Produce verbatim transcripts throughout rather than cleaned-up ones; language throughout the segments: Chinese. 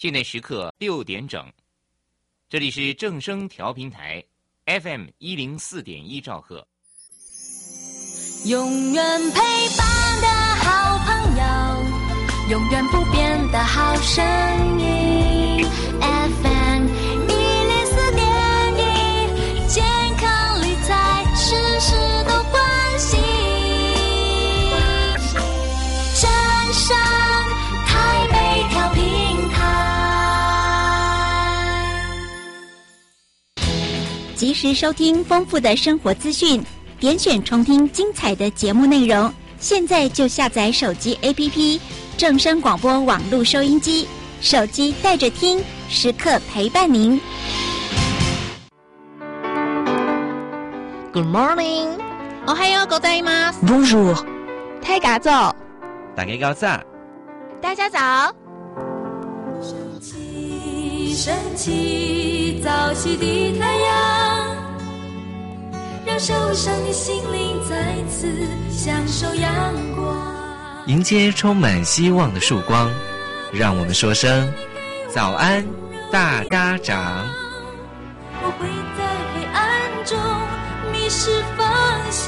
现在时刻六点整，这里是正声调频台 F M 一零四点一兆赫， 永远陪伴的好朋友，永远不变的好声音 F M 一零四点一，健康理财事事都关心，正声台北调频台， 及时收听丰富的生活资讯，点选重听精彩的节目内容。现在就下载手机 A P P 正声广播网络收音机，手机带着听，时刻陪伴您。 Good morning， おはようございます。 Bonjour， 太嘎早， 大家早， 大家早。 升起，升起，早起的太阳，让受伤的心灵再次享受阳光， 迎接充满希望的曙光。让我们说声早安，大家长。 我会在黑暗中迷失方向，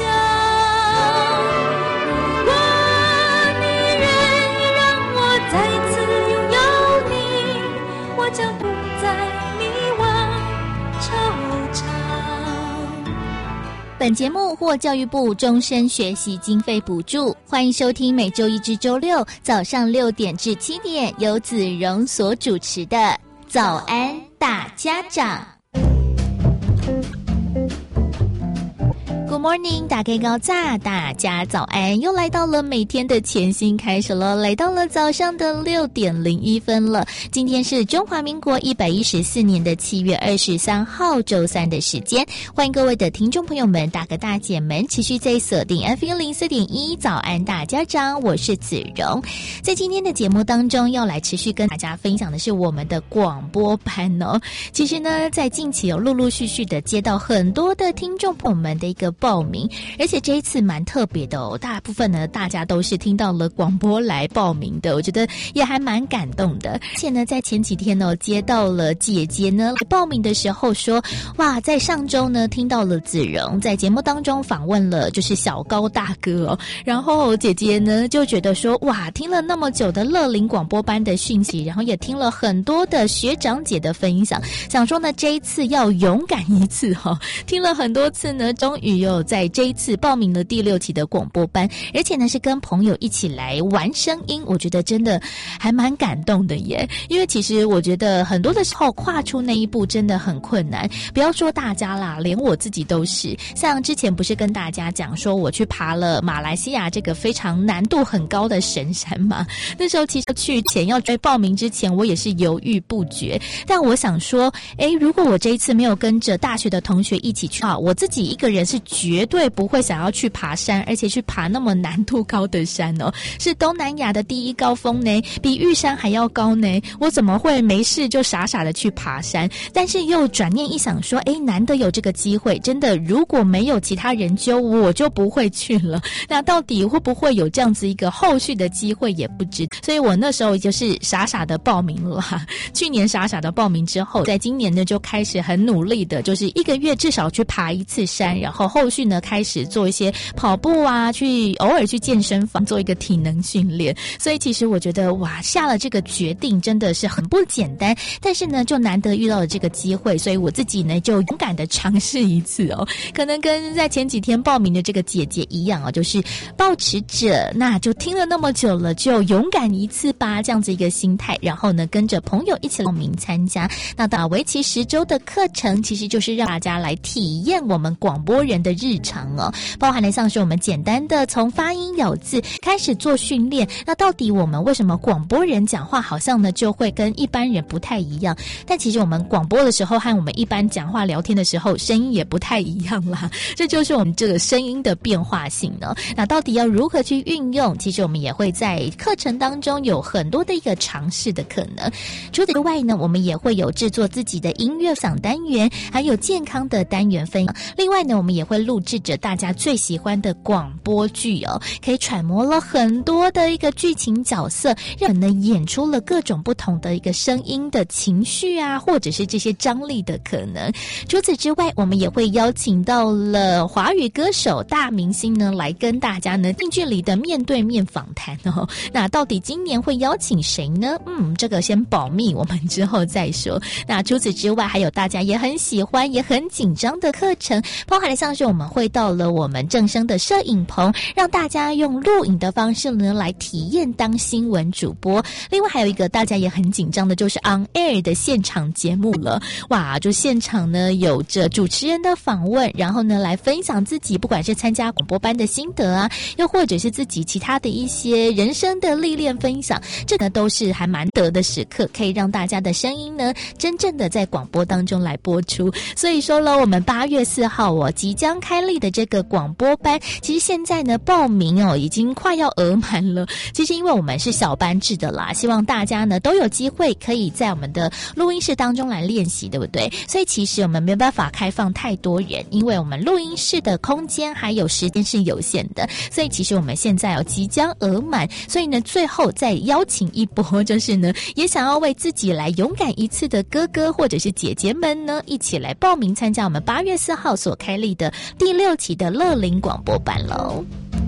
如果你愿意让我再次拥有你，我将不再迷惘惆怅。 本节目获教育部终身学习经费补助，欢迎收听每周一至周六早上六点至七点由子荣所主持的早安大家长。Good morning， 大家高炸，大家早安！又来到了每天的全新开始了，来到了早上的六点零一分了。今天是中华民国一百一十四年的七月二十三号，周三的时间。欢迎各位的听众朋友们、大哥大姐们，持续在锁定 F M 零四点一早安大家长，我是子荣。在今天的节目当中，要来持续跟大家分享的是我们的广播班哦。其实呢，在近期有陆陆续续的接到很多的听众朋友们的一个报名，而且这一次蛮特别的哦，大部分呢大家都是听到了广播来报名的，我觉得也还蛮感动的。而且呢，在前几天呢，接到了姐姐呢来报名的时候说，哇，在上周呢听到了子荣在节目当中访问了就是小高大哥哦，然后姐姐呢就觉得说，哇，听了那么久的乐龄广播班的讯息，然后也听了很多的学长姐的分享，想说呢这一次要勇敢一次哈、哦，听了很多次呢，终于有在这一次报名了第六期的广播班，而且呢是跟朋友一起来玩声音，我觉得真的还蛮感动的耶。因为其实我觉得很多的时候跨出那一步真的很困难，不要说大家啦，连我自己都是。像之前不是跟大家讲说我去爬了马来西亚这个非常难度很高的神山嘛，那时候其实去前要追报名之前我也是犹豫不决，但我想说诶，如果我这一次没有跟着大学的同学一起去啊，我自己一个人是绝对不会想要去爬山，而且去爬那么难度高的山哦，是东南亚的第一高峰呢，比玉山还要高呢，我怎么会没事就傻傻的去爬山？但是又转念一想说，诶，难得有这个机会，真的如果没有其他人揪我就不会去了，那到底会不会有这样子一个后续的机会也不知，所以我那时候就是傻傻的报名了啦。去年傻傻的报名之后，在今年呢就开始很努力的，就是一个月至少去爬一次山，然后后续呢开始做一些跑步啊，去偶尔去健身房做一个体能训练。所以其实我觉得哇，下了这个决定真的是很不简单，但是呢就难得遇到了这个机会，所以我自己呢就勇敢的尝试一次哦。可能跟在前几天报名的这个姐姐一样哦，就是抱持着那就听了那么久了，就勇敢一次吧这样子一个心态，然后呢跟着朋友一起报名参加。那到为期十周的课程，其实就是让大家来体验我们广播人的日常哦，包含了像是我们简单的从发音咬字开始做训练。那到底我们为什么广播人讲话好像呢就会跟一般人不太一样？但其实我们广播的时候和我们一般讲话聊天的时候声音也不太一样啦，这就是我们这个声音的变化性呢。那到底要如何去运用？其实我们也会在课程当中有很多的一个尝试的可能。除此之外呢，我们也会有制作自己的音乐赏单元，还有健康的单元分享。另外呢，我们也会录制着大家最喜欢的广播剧哦，可以揣摩了很多的一个剧情角色，让人呢演出了各种不同的一个声音的情绪啊，或者是这些张力的可能。除此之外，我们也会邀请到了华语歌手大明星呢，来跟大家呢近距离的面对面访谈哦。那到底今年会邀请谁呢？嗯，这个先保密，我们之后再说。那除此之外，还有大家也很喜欢也很紧张的课程，包含了像是我们会到了我们正声的摄影棚，让大家用录影的方式呢来体验当新闻主播。另外还有一个大家也很紧张的，就是 on air 的现场节目了。哇，就现场呢有着主持人的访问，然后呢来分享自己不管是参加广播班的心得啊，又或者是自己其他的一些人生的历练分享，这个都是还蛮得的时刻，可以让大家的声音呢真正的在广播当中来播出。所以说了，我们八月四号哦即将开立的这个广播班，其实现在呢报名哦已经快要额满了。其实因为我们是小班制的啦，希望大家呢都有机会可以在我们的录音室当中来练习，对不对？所以其实我们没办法开放太多人，因为我们录音室的空间还有时间是有限的，所以其实我们现在有即将额满。所以呢最后再邀请一波，就是呢也想要为自己来勇敢一次的哥哥或者是姐姐们呢，一起来报名参加我们八月四号所开立的第六期的乐龄广播班喽。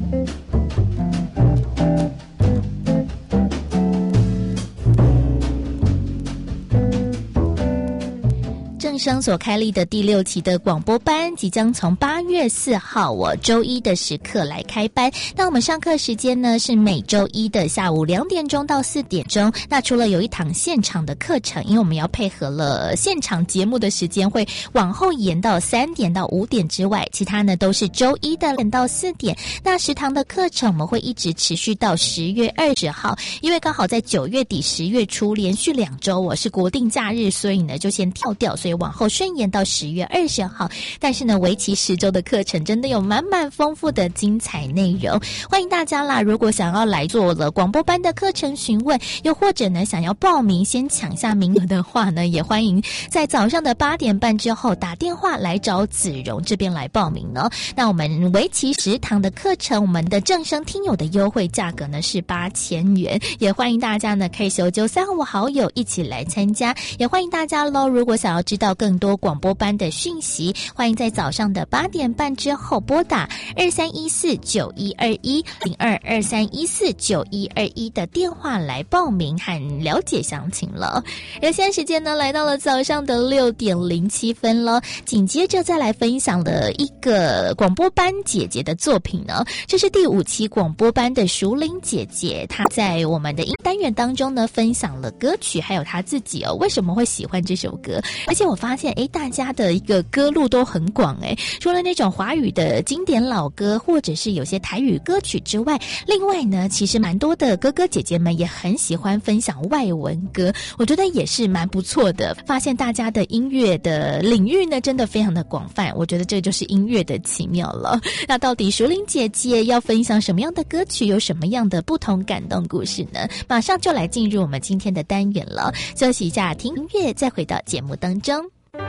正声所开立的第六期的广播班即将从八月四号我周一的时刻来开班。那我们上课时间呢是每周一的下午两点钟到四点钟。那除了有一堂现场的课程，因为我们要配合了现场节目的时间会往后延到三点到五点之外，其他呢都是周一的两点到四点。那十堂的课程我们会一直持续到十月二十号，因为刚好在九月底十月初连续两周我是国定假日，所以呢就先跳掉，所以往后顺延到十月二十号。但是呢为期十周的课程真的有满满丰富的精彩内容，欢迎大家啦！如果想要来做了广播班的课程询问，又或者呢想要报名先抢下名额的话呢，也欢迎在早上的八点半之后打电话来找子荣这边来报名呢。那我们为期十堂的课程，我们的正声听友的优惠价格呢是八千元，也欢迎大家呢可以搜揪三五好友一起来参加。也欢迎大家咯，如果想要知道更多广播班的讯息，欢迎在早上的八点半之后拨打二三一四九一二一零二二三一四九一二一的电话来报名和了解详情了。而现在时间呢来到了早上的六点零七分了，紧接着再来分享了一个广播班姐姐的作品呢，这是第五期广播班的淑玲姐姐，她在我们的单元当中呢分享了歌曲，还有她自己哦为什么会喜欢这首歌。而且我发现诶大家的一个歌路都很广诶，除了那种华语的经典老歌或者是有些台语歌曲之外，另外呢其实蛮多的哥哥姐姐们也很喜欢分享外文歌，我觉得也是蛮不错的。发现大家的音乐的领域呢真的非常的广泛，我觉得这就是音乐的奇妙了。那到底淑玲姐姐要分享什么样的歌曲，有什么样的不同感动故事呢？马上就来进入我们今天的单元了，休息一下听音乐，再回到节目当中。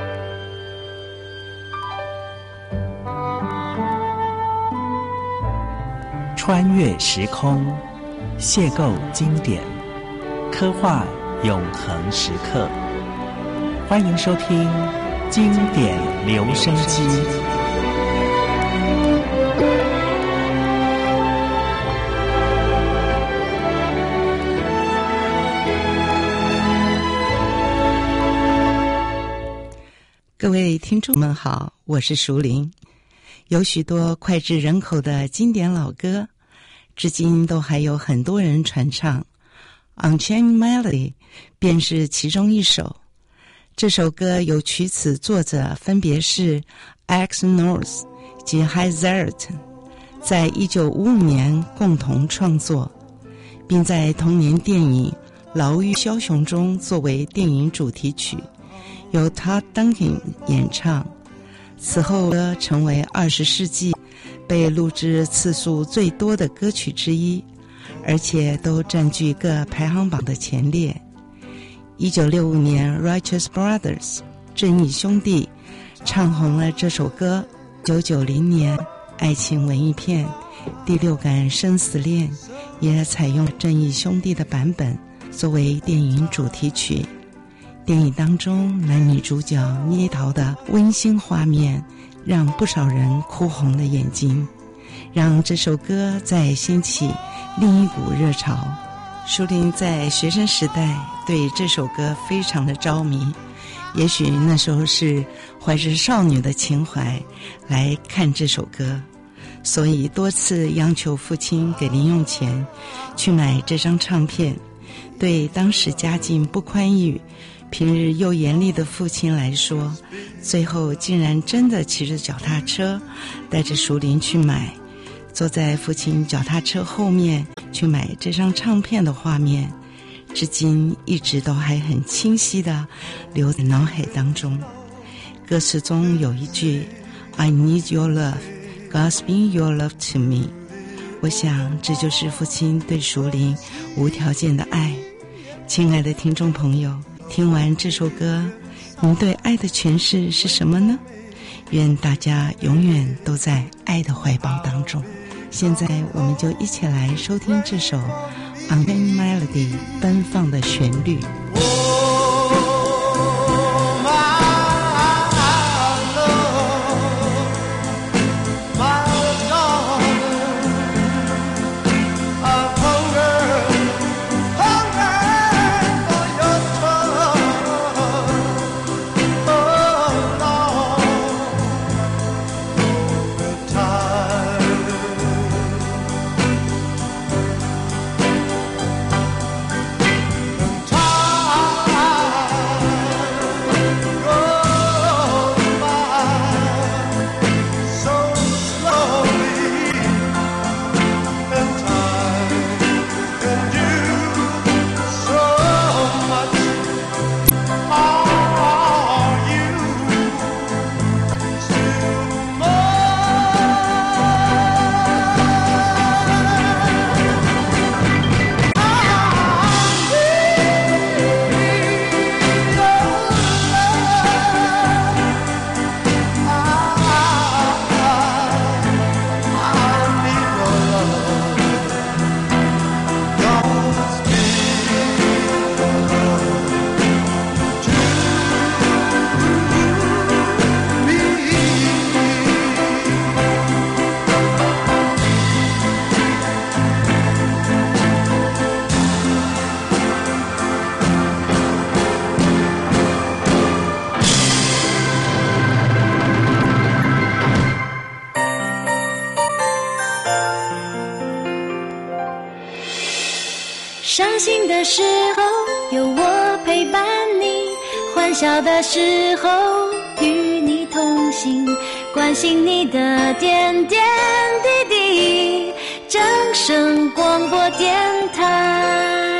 穿越时空，邂逅经典，刻画永恒时刻。欢迎收听经典留声机。各位听众们好，我是淑玲。有许多脍炙人口的经典老歌，至今都还有很多人传唱。Unchained Melody 便是其中一首。这首歌由曲词作者分别是 Alex North 及 High Zerton， 在一九五五年共同创作，并在同年电影《牢狱枭雄》中作为电影主题曲，由 Todd Duncan 演唱。此后歌成为二十世纪被录制次数最多的歌曲之一，而且都占据各排行榜的前列。一九六五年 Righteous Brothers 正义兄弟唱红了这首歌， 一九九零年爱情文艺片《第六感生死恋》也采用正义兄弟的版本作为电影主题曲。电影当中男女主角捏陶的温馨画面让不少人哭红了眼睛，让这首歌再掀起另一股热潮。淑玲在学生时代对这首歌非常的着迷，也许那时候是怀着少女的情怀来看这首歌，所以多次央求父亲给零用钱去买这张唱片。对当时家境不宽裕、平日又严厉的父亲来说，最后竟然真的骑着脚踏车带着淑玲去买，坐在父亲脚踏车后面去买这张唱片的画面，至今一直都还很清晰地留在脑海当中。歌词中有一句 I need your love, God's your love to me， 我想这就是父亲对淑玲无条件的爱。亲爱的听众朋友，听完这首歌，您对爱的诠释是什么呢？愿大家永远都在爱的怀抱当中。现在我们就一起来收听这首 Unchained Melody 奔放的旋律。 伤心的时候有我陪伴你，欢笑的时候与你同行，关心你的点点滴滴。正声广播电台。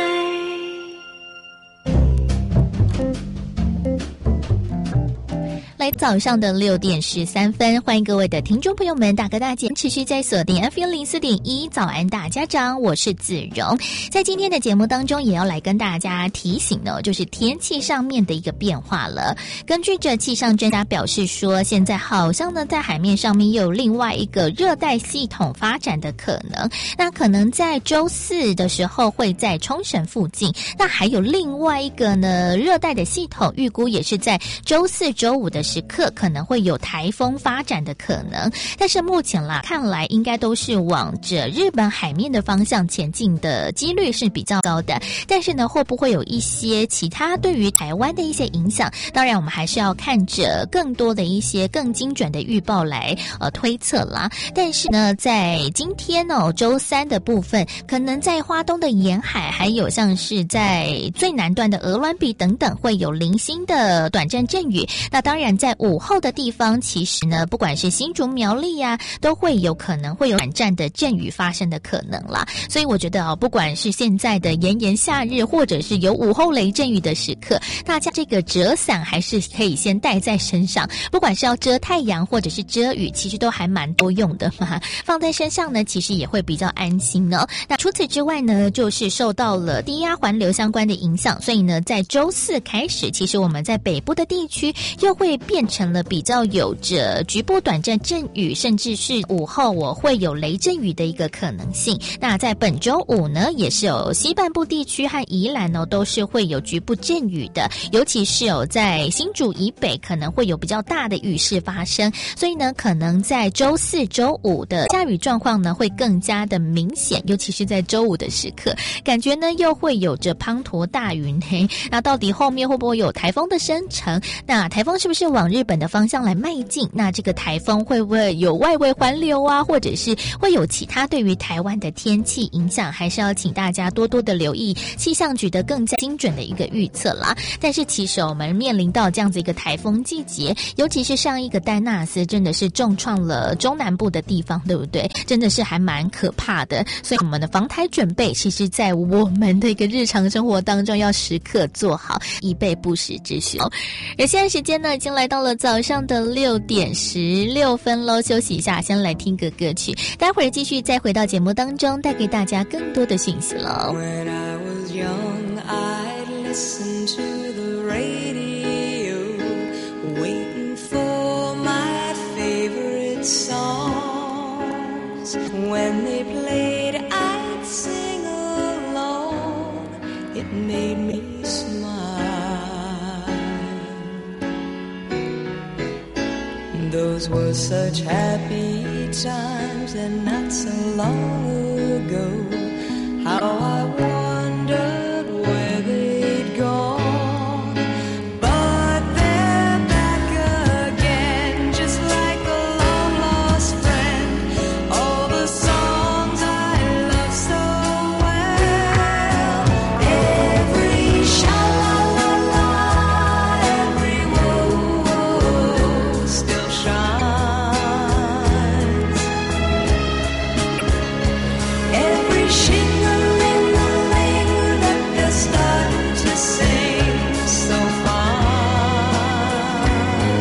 来早上的六点十三分，欢迎各位的听众朋友们，大哥大姐持续在锁定 F M 零四点一早安大家长，我是子荣。在今天的节目当中，也要来跟大家提醒呢，就是天气上面的一个变化了。根据着气象专家表示说，现在好像呢在海面上面又有另外一个热带系统发展的可能，那可能在周四的时候会在冲绳附近，那还有另外一个呢热带的系统，预估也是在周四周五的时刻可能会有台风发展的可能，但是目前啦看来应该都是往着日本海面的方向前进的几率是比较高的，但是呢会不会有一些其他对于台湾的一些影响，当然我们还是要看着更多的一些更精准的预报来呃推测啦。但是呢在今天哦周三的部分，可能在花东的沿海，还有像是在最南端的鹅銮鼻等等会有零星的短暂阵雨，那当然在午后的地方，其实呢不管是新竹苗栗啊，都会有可能会有短暂的阵雨发生的可能啦。所以我觉得啊、哦，不管是现在的炎炎夏日，或者是有午后雷阵雨的时刻，大家这个折伞还是可以先带在身上，不管是要遮太阳或者是遮雨，其实都还蛮多用的嘛，放在身上呢其实也会比较安心哦。那除此之外呢，就是受到了低压环流相关的影响，所以呢在周四开始，其实我们在北部的地区又会变变成了比较有着局部短暂阵雨，甚至是午后我会有雷阵雨的一个可能性。那在本周五呢，也是有西半部地区和宜兰哦，都是会有局部阵雨的，尤其是有在新竹以北可能会有比较大的雨势发生，所以呢，可能在周四、周五的下雨状况呢会更加的明显，尤其是在周五的时刻，感觉呢又会有着滂沱大云嘿。那到底后面会不会有台风的生成？那台风是不是往日本的方向来迈进？那这个台风会不会有外围环流啊，或者是会有其他对于台湾的天气影响？还是要请大家多多的留意气象局的更加精准的一个预测啦。但是其实我们面临到这样子一个台风季节，尤其是上一个戴纳斯真的是重创了中南部的地方，对不对？真的是还蛮可怕的。所以我们的防台准备，其实在我们的一个日常生活当中要时刻做好，以备不时之需。而现在时间呢，已经来到了早上的六点十六分喽。休息一下，先来听个歌曲，待会儿继续再回到节目当中，带给大家更多的讯息喽。 When I was young, I'd listen to the radio, waiting for my favorite songs. When they played, I'd sing along. It made me smile. Those were such happy times and not so long ago. How I wondered where they'd gone. But they're back again, just like a long-lost friend. All the songs I love so well. Every sha-la-la-la, every whoa-whoa still shines. Every shing-a-ling-a-ling that they're starting to sing so fine.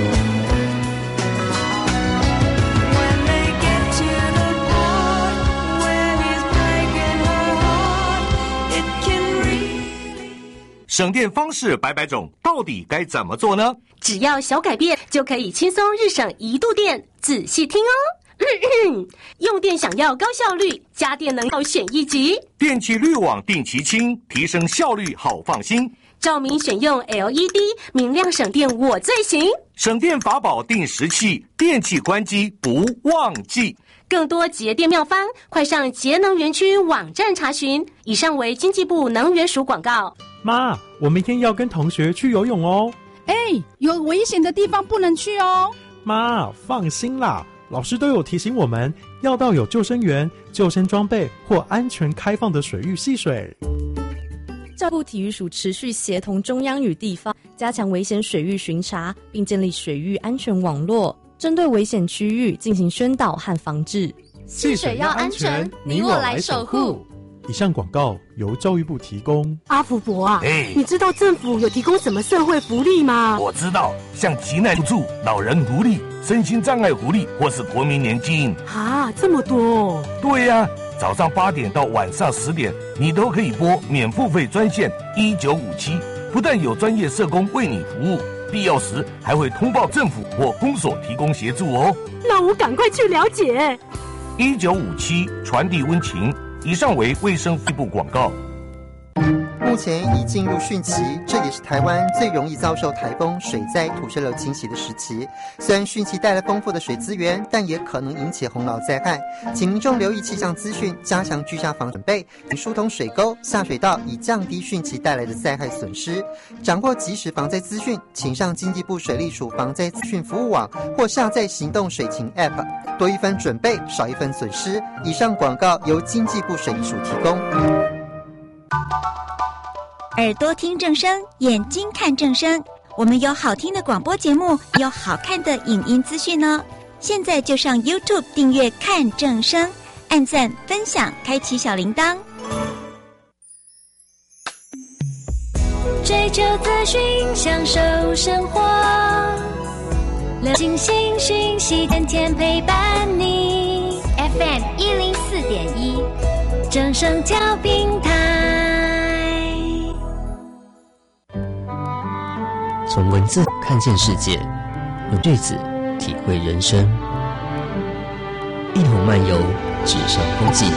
When they get to the part where he's breaking her heart, it can really 省电方式百百种，到底该怎么做呢？ 只要小改变，就可以轻松日省一度电。仔细听哦。用电想要高效率，家电能要选一级。 电器滤网定期清，提升效率好放心。 照明选用 L E D， 明亮省电我最行。 省电法宝定时器，电器关机不忘记。 更多节电妙方，快上节能园区网站查询。以上为经济部能源署广告。 妈，我明天要跟同学去游泳哦。 哎，有危险的地方不能去哦。 妈，放心啦，老师都有提醒我们要到有救生员、救生装备或安全开放的水域戏水。 教育体育署持续协同中央与地方，加强危险水域巡查，并建立水域安全网络，针对危险区域进行宣导和防治。 戏水要安全，你我来守护。 以上广告由教育部提供。 阿福伯啊， 哎， 你知道政府有提供什么社会福利吗？ 我知道，像急难救助、老人福利、身心障碍福利，或是国民年金。 啊，这么多！ 对呀、啊，早上八点到晚上十点，你都可以拨免付费专线一九五七，不但有专业社工为你服务，必要时还会通报政府或公所提供协助哦。 那我赶快去了解。 一九五七传递温情。以上为卫生福利部广告。 目前已进入汛期，这也是台湾最容易遭受台风、水灾、土石流侵袭的时期。虽然汛期带来丰富的水资源，但也可能引起洪涝灾害。请民众留意气象资讯，加强居家防准备，疏通水沟、下水道，以降低汛期带来的灾害损失。掌握即时防灾资讯，请上经济部水利署防灾资讯服务网或下载行动水情 App， 多一分准备，少一分损失。以上广告由经济部水利署提供。 耳朵听正声，眼睛看正声。我们有好听的广播节目，有好看的影音资讯呢。现在就上 YouTube 订阅看正声，按赞、分享，开启小铃铛。 追求资讯，享受生活，流行新讯息，天天陪伴你。F M 一零四点一，正声调频台。 从文字看见世界， 用句子体会人生，一同漫游纸上风景。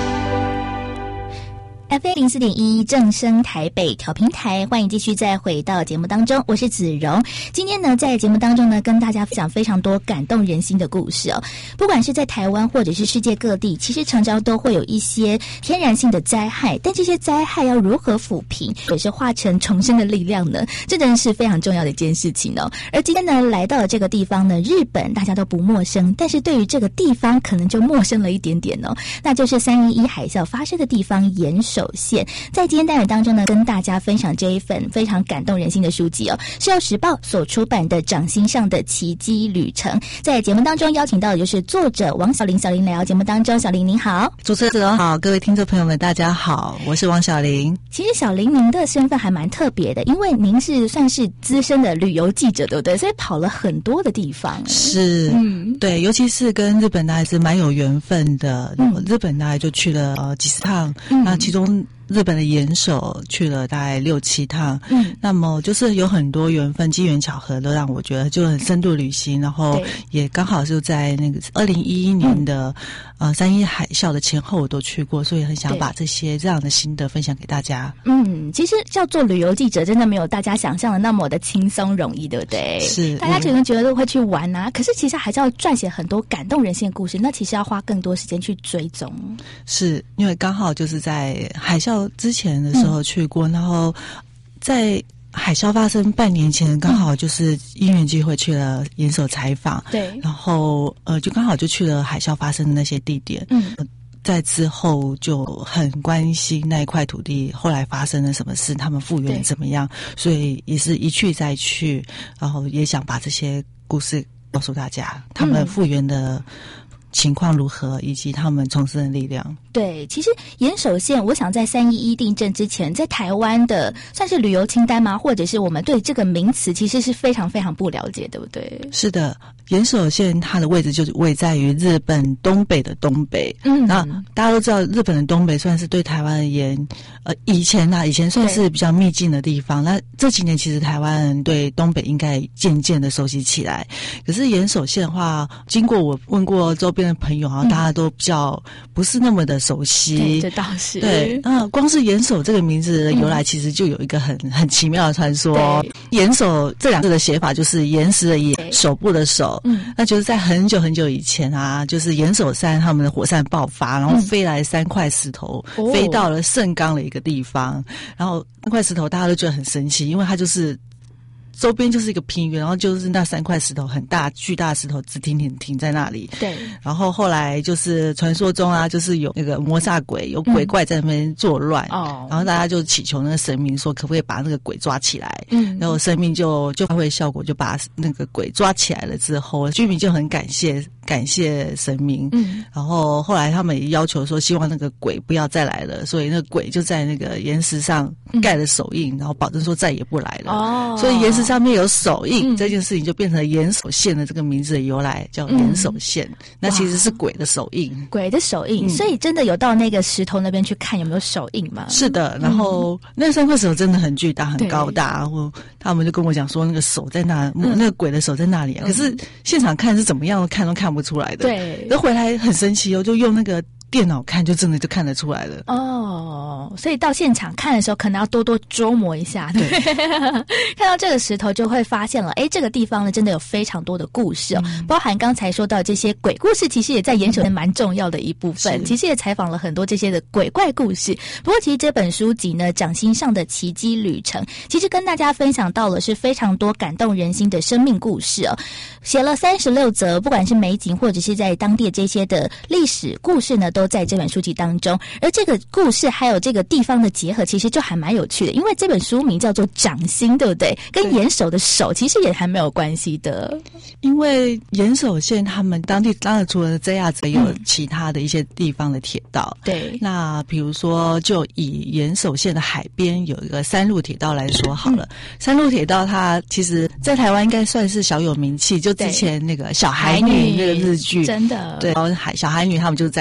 F M 零四点一正声台北调频台，欢迎继续再回到节目当中，我是子荣。今天呢，在节目当中呢，跟大家分享非常多感动人心的故事哦。不管是在台湾或者是世界各地，其实常常都会有一些天然性的灾害，但这些灾害要如何抚平，也是化成重生的力量呢？这真的是非常重要的一件事情哦。而今天呢，来到了这个地方呢，日本大家都不陌生，但是对于这个地方可能就陌生了一点点哦。那就是三一一海啸发生的地方岩手县。在今天单元当中呢，跟大家分享这一份非常感动人心的书籍哦，是由时报所出版的《掌心上的奇迹旅程》。在节目当中邀请到的就是作者王小玲，小玲来到节目当中。小玲您好。 主持人好，各位听众朋友们大家好，我是王小玲。 其实小玲您的身份还蛮特别的，因为您是算是资深的旅游记者，对不对？所以跑了很多的地方。 是，嗯，对，尤其是跟日本大概是蛮有缘分的。嗯、日本大概就去了呃几十趟，嗯、那其中日本的岩手去了大概六七趟，嗯，那么就是有很多缘分、机缘巧合，都让我觉得就很深度旅行，然后也刚好就在那个二零一一年的、嗯、呃三一海啸的前后我都去过，所以很想把这些这样的心得分享给大家。 嗯，其实叫做旅游记者，真的没有大家想象的那么的轻松容易，对不对？ 是， 大家可能觉得都会去玩啊，嗯、可是其实还是要撰写很多感动人心的故事，那其实要花更多时间去追踪。 是因为刚好就是在海啸之前的时候去过，嗯、然后在海啸发生半年前，刚好就是因缘机会去了岩手采访，对，然后呃，就刚好就去了海啸发生的那些地点，嗯。在之后就很关心那一块土地后来发生了什么事，他们复原怎么样，所以也是一去再去，然后也想把这些故事告诉大家，他们复原的情况如何，以及他们重生的力量。 对，其实岩手县，我想在三一一地震之前，在台湾的算是旅游清单吗？或者是我们对这个名词其实是非常非常不了解，对不对？ 是的，岩手县它的位置就是位在于日本东北的东北。嗯，那大家都知道，日本的东北算是对台湾而言，呃，以前啊，以前算是比较秘境的地方。那这几年其实台湾人对东北应该渐渐的熟悉起来。可是岩手县的话，经过我问过周边的朋友啊，嗯、大家都比较不是那么的熟悉。 对，这倒是。 对，那光是岩手这个名字的由来，其实就有一个很很奇妙的传说。岩手这两个字的写法就是岩石的岩，手部的手。嗯，那就是在很久很久以前啊，就是岩手山他们的火山爆发，然后飞来三块石头，嗯、飞到了盛冈的一个地方，然后那块石头大家都觉得很神奇，因为它就是周边就是一个平原，然后就是那三块石头很大巨大的石头直挺挺停在那里。对，然后后来就是传说中啊，就是有那个魔煞鬼，有鬼怪在那边作乱，哦、嗯，然后大家就祈求那个神明说，可不可以把那个鬼抓起来？嗯，然后神明就就发挥效果，就把那个鬼抓起来了之后，居民就很感谢。感谢神明，嗯，然后后来他们也要求说，希望那个鬼不要再来了，所以那个鬼就在那个岩石上盖了手印，嗯、然后保证说再也不来了。哦，所以岩石上面有手印，嗯、这件事情就变成岩手县的这个名字的由来，叫岩手县。嗯、那其实是鬼的手印， 鬼的手印。嗯、所以真的有到那个石头那边去看有没有手印吗？ 是的，然后、嗯、那三块石头真的很巨大、很高大，然后他们就跟我讲说，那个手在那，嗯、那个鬼的手在那里、啊。可是现场看是怎么样看都看不出来的。对，然后回来很神奇哦，就用那个电脑看，就真的就看得出来了。 哦，所以到现场看的时候，可能要多多琢磨一下。对，看到这个石头就会发现了，哎，这个地方呢，真的有非常多的故事哦，嗯、包含刚才说到这些鬼故事，其实也在岩手蛮重要的一部分。其实也采访了很多这些的鬼怪故事。不过，其实这本书籍呢，《掌心上的奇迹旅程》，其实跟大家分享到了是非常多感动人心的生命故事哦。写了三十六则，不管是美景或者是在当地这些的历史故事呢，都在这本书籍当中。而这个故事还有这个地方的结合，其实就还蛮有趣的，因为这本书名叫做《掌心》，对不对？跟岩手的手其实也还没有关系的。 因为岩手县他们当地当然除了 J R 也有其他的一些地方的铁道。对、嗯，那比如说就以岩手县的海边有一个山路铁道来说好了，嗯、山路铁道它其实在台湾应该算是小有名气，就之前那个小海女那个日剧， 真的对， 然后海小海女他们就在那山路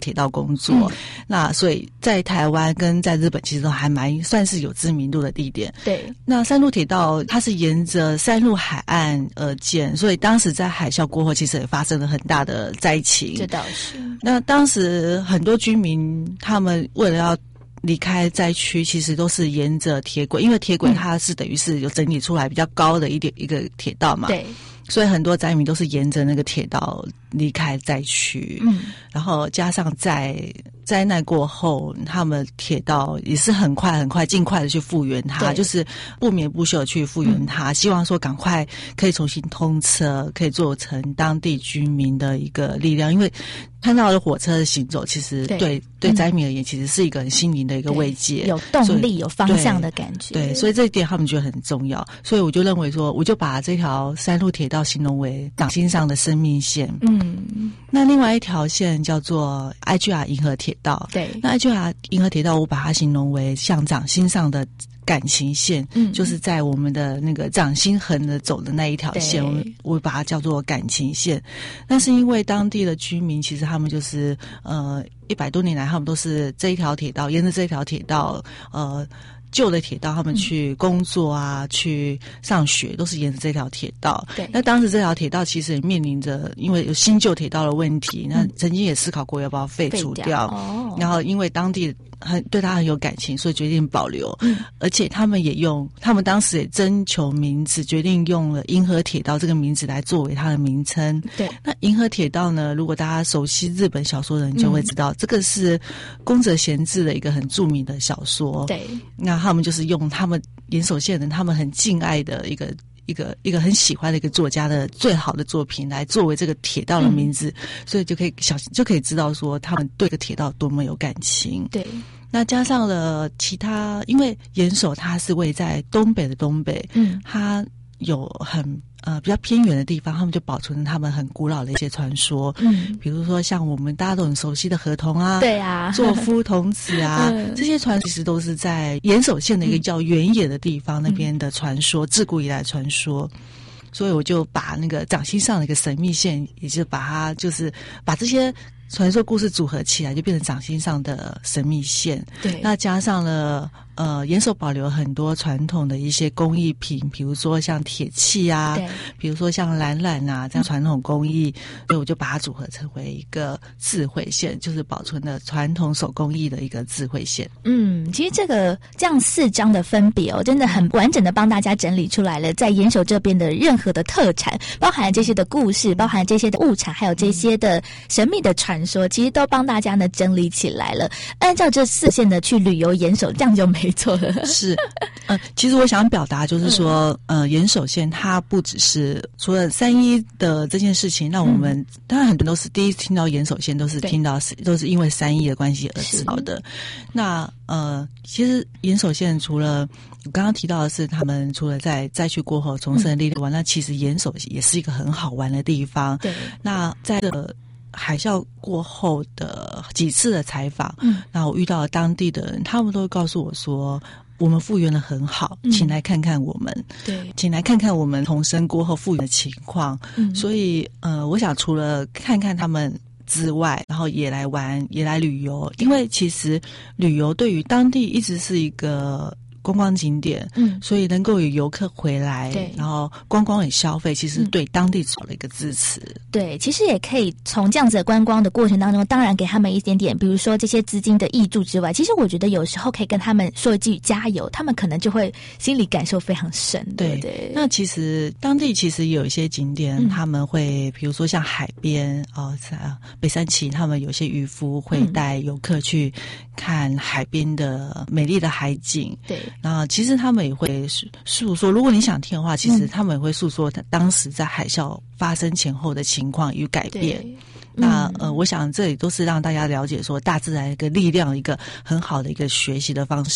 铁道工作。 嗯、 那所以在台湾跟在日本其实都还蛮算是有知名度的地点。 对， 那三路铁道它是沿着三路海岸而建，所以当时在海啸过后，其实也发生了很大的灾情。 这倒是。 那当时很多居民他们为了要离开灾区，其实都是沿着铁轨，因为铁轨它是等于是有整理出来比较高的一点一个铁道嘛。 对。 所以很多灾民都是沿着那个铁道离开灾区， 嗯， 然后加上在灾难过后，他们铁道也是很快很快尽快的去复原它，就是不眠不休的去复原它，嗯、希望说赶快可以重新通车，可以做成当地居民的一个力量，因为看到的火车的行走，其实对 对, 对灾民而言，其实是一个很心灵的一个慰藉， 有动力、有方向的感觉。 对，所以这一点他们觉得很重要，所以我就认为说，我就把这条三路铁道形容为掌心上的生命线。 嗯， 那另外一条线叫做 I G R 银河铁道。 对， 那 I G R 银河铁道，我把它形容为像掌心上的感情线，嗯，就是在我们的那个掌心横着走的那一条线，我我把它叫做感情线。那是因为当地的居民，其实他们就是呃一百多年来，他们都是这一条铁道，沿着这一条铁道，呃。旧的铁道，他们去工作啊，嗯、去上学，都是沿着这条铁道。 对， 那当时这条铁道其实也面临着，因为有新旧铁道的问题，那曾经也思考过要不要废除掉。掉哦、然后因为当地很对他很有感情，所以决定保留。嗯，而且他们也用，他们当时也征求名字，决定用了银河铁道这个名字来作为它的名称。 对， 那银河铁道呢，如果大家熟悉日本小说的人就会知道，嗯、这个是宫泽贤治的一个很著名的小说。 对， 那他们就是用他们岩手县人他们很敬爱的一个一个一个很喜欢的一个作家的最好的作品来作为这个铁道的名字，嗯、所以就可以小就可以知道说他们对这个铁道多么有感情。 对， 那加上了其他，因为岩手它是位在东北的东北，嗯，它有很呃比较偏远的地方，他们就保存了他们很古老的一些传说，嗯，比如说像我们大家都很熟悉的河童啊， 对啊， 座夫童子啊，嗯、这些传说其实都是在岩手县的一个叫原野的地方，嗯、那边的传说，自古以来传说。所以我就把那个掌心上的一个神秘线，也就把它就是把这些传说故事组合起来，就变成掌心上的神秘线。 对， 那加上了呃，岩手保留很多传统的一些工艺品，比如说像铁器啊， 对， 比如说像蓝染啊这样传统工艺，所以我就把它组合成为一个智慧线，就是保存了传统手工艺的一个智慧线。 嗯，其实这个这样四章的分别哦，真的很完整的帮大家整理出来了，在岩手这边的任何的特产，包含了这些的故事，包含了这些的物产，还有这些的神秘的传说，其实都帮大家呢整理起来了。按照这四线的去旅游岩手，这样就没错了。 是，呃，其实我想表达就是说，嗯、呃，岩手县它不只是除了三一的这件事情，让我们、嗯、当然很多都是第一次听到岩手县，都是听到都是因为三一的关系而知道的。那呃，其实岩手县除了我刚刚提到的是，他们除了在灾区过后重生力量玩，嗯、那其实岩手也是一个很好玩的地方。 对， 那在这海啸过后的几次的采访，嗯，那我遇到了当地的人，他们都会告诉我说，我们复原得很好，嗯、请来看看我们， 对， 请来看看我们重生过后复原的情况。嗯，所以呃，我想除了看看他们之外，然后也来玩，也来旅游，因为其实旅游对于当地一直是一个观光景点，嗯，所以能够有游客回来， 对， 然后观光也消费，其实对当地少了一个支持。 对，其实也可以从这样子的观光的过程当中，当然给他们一点点，比如说这些资金的挹注之外，其实我觉得有时候可以跟他们说一句加油，他们可能就会心里感受非常深。对对。 那其实当地其实有一些景点，嗯、他们会比如说像海边哦，在北三旗，他们有些渔夫会带游客去看海边的美丽的海景。 对。 然后其实他们也会诉说，如果你想听的话，其实他们也会诉说他当时在海啸发生前后的情况与改变。那呃，我想这里都是让大家了解说大自然一个力量，一个很好的一个学习的方式。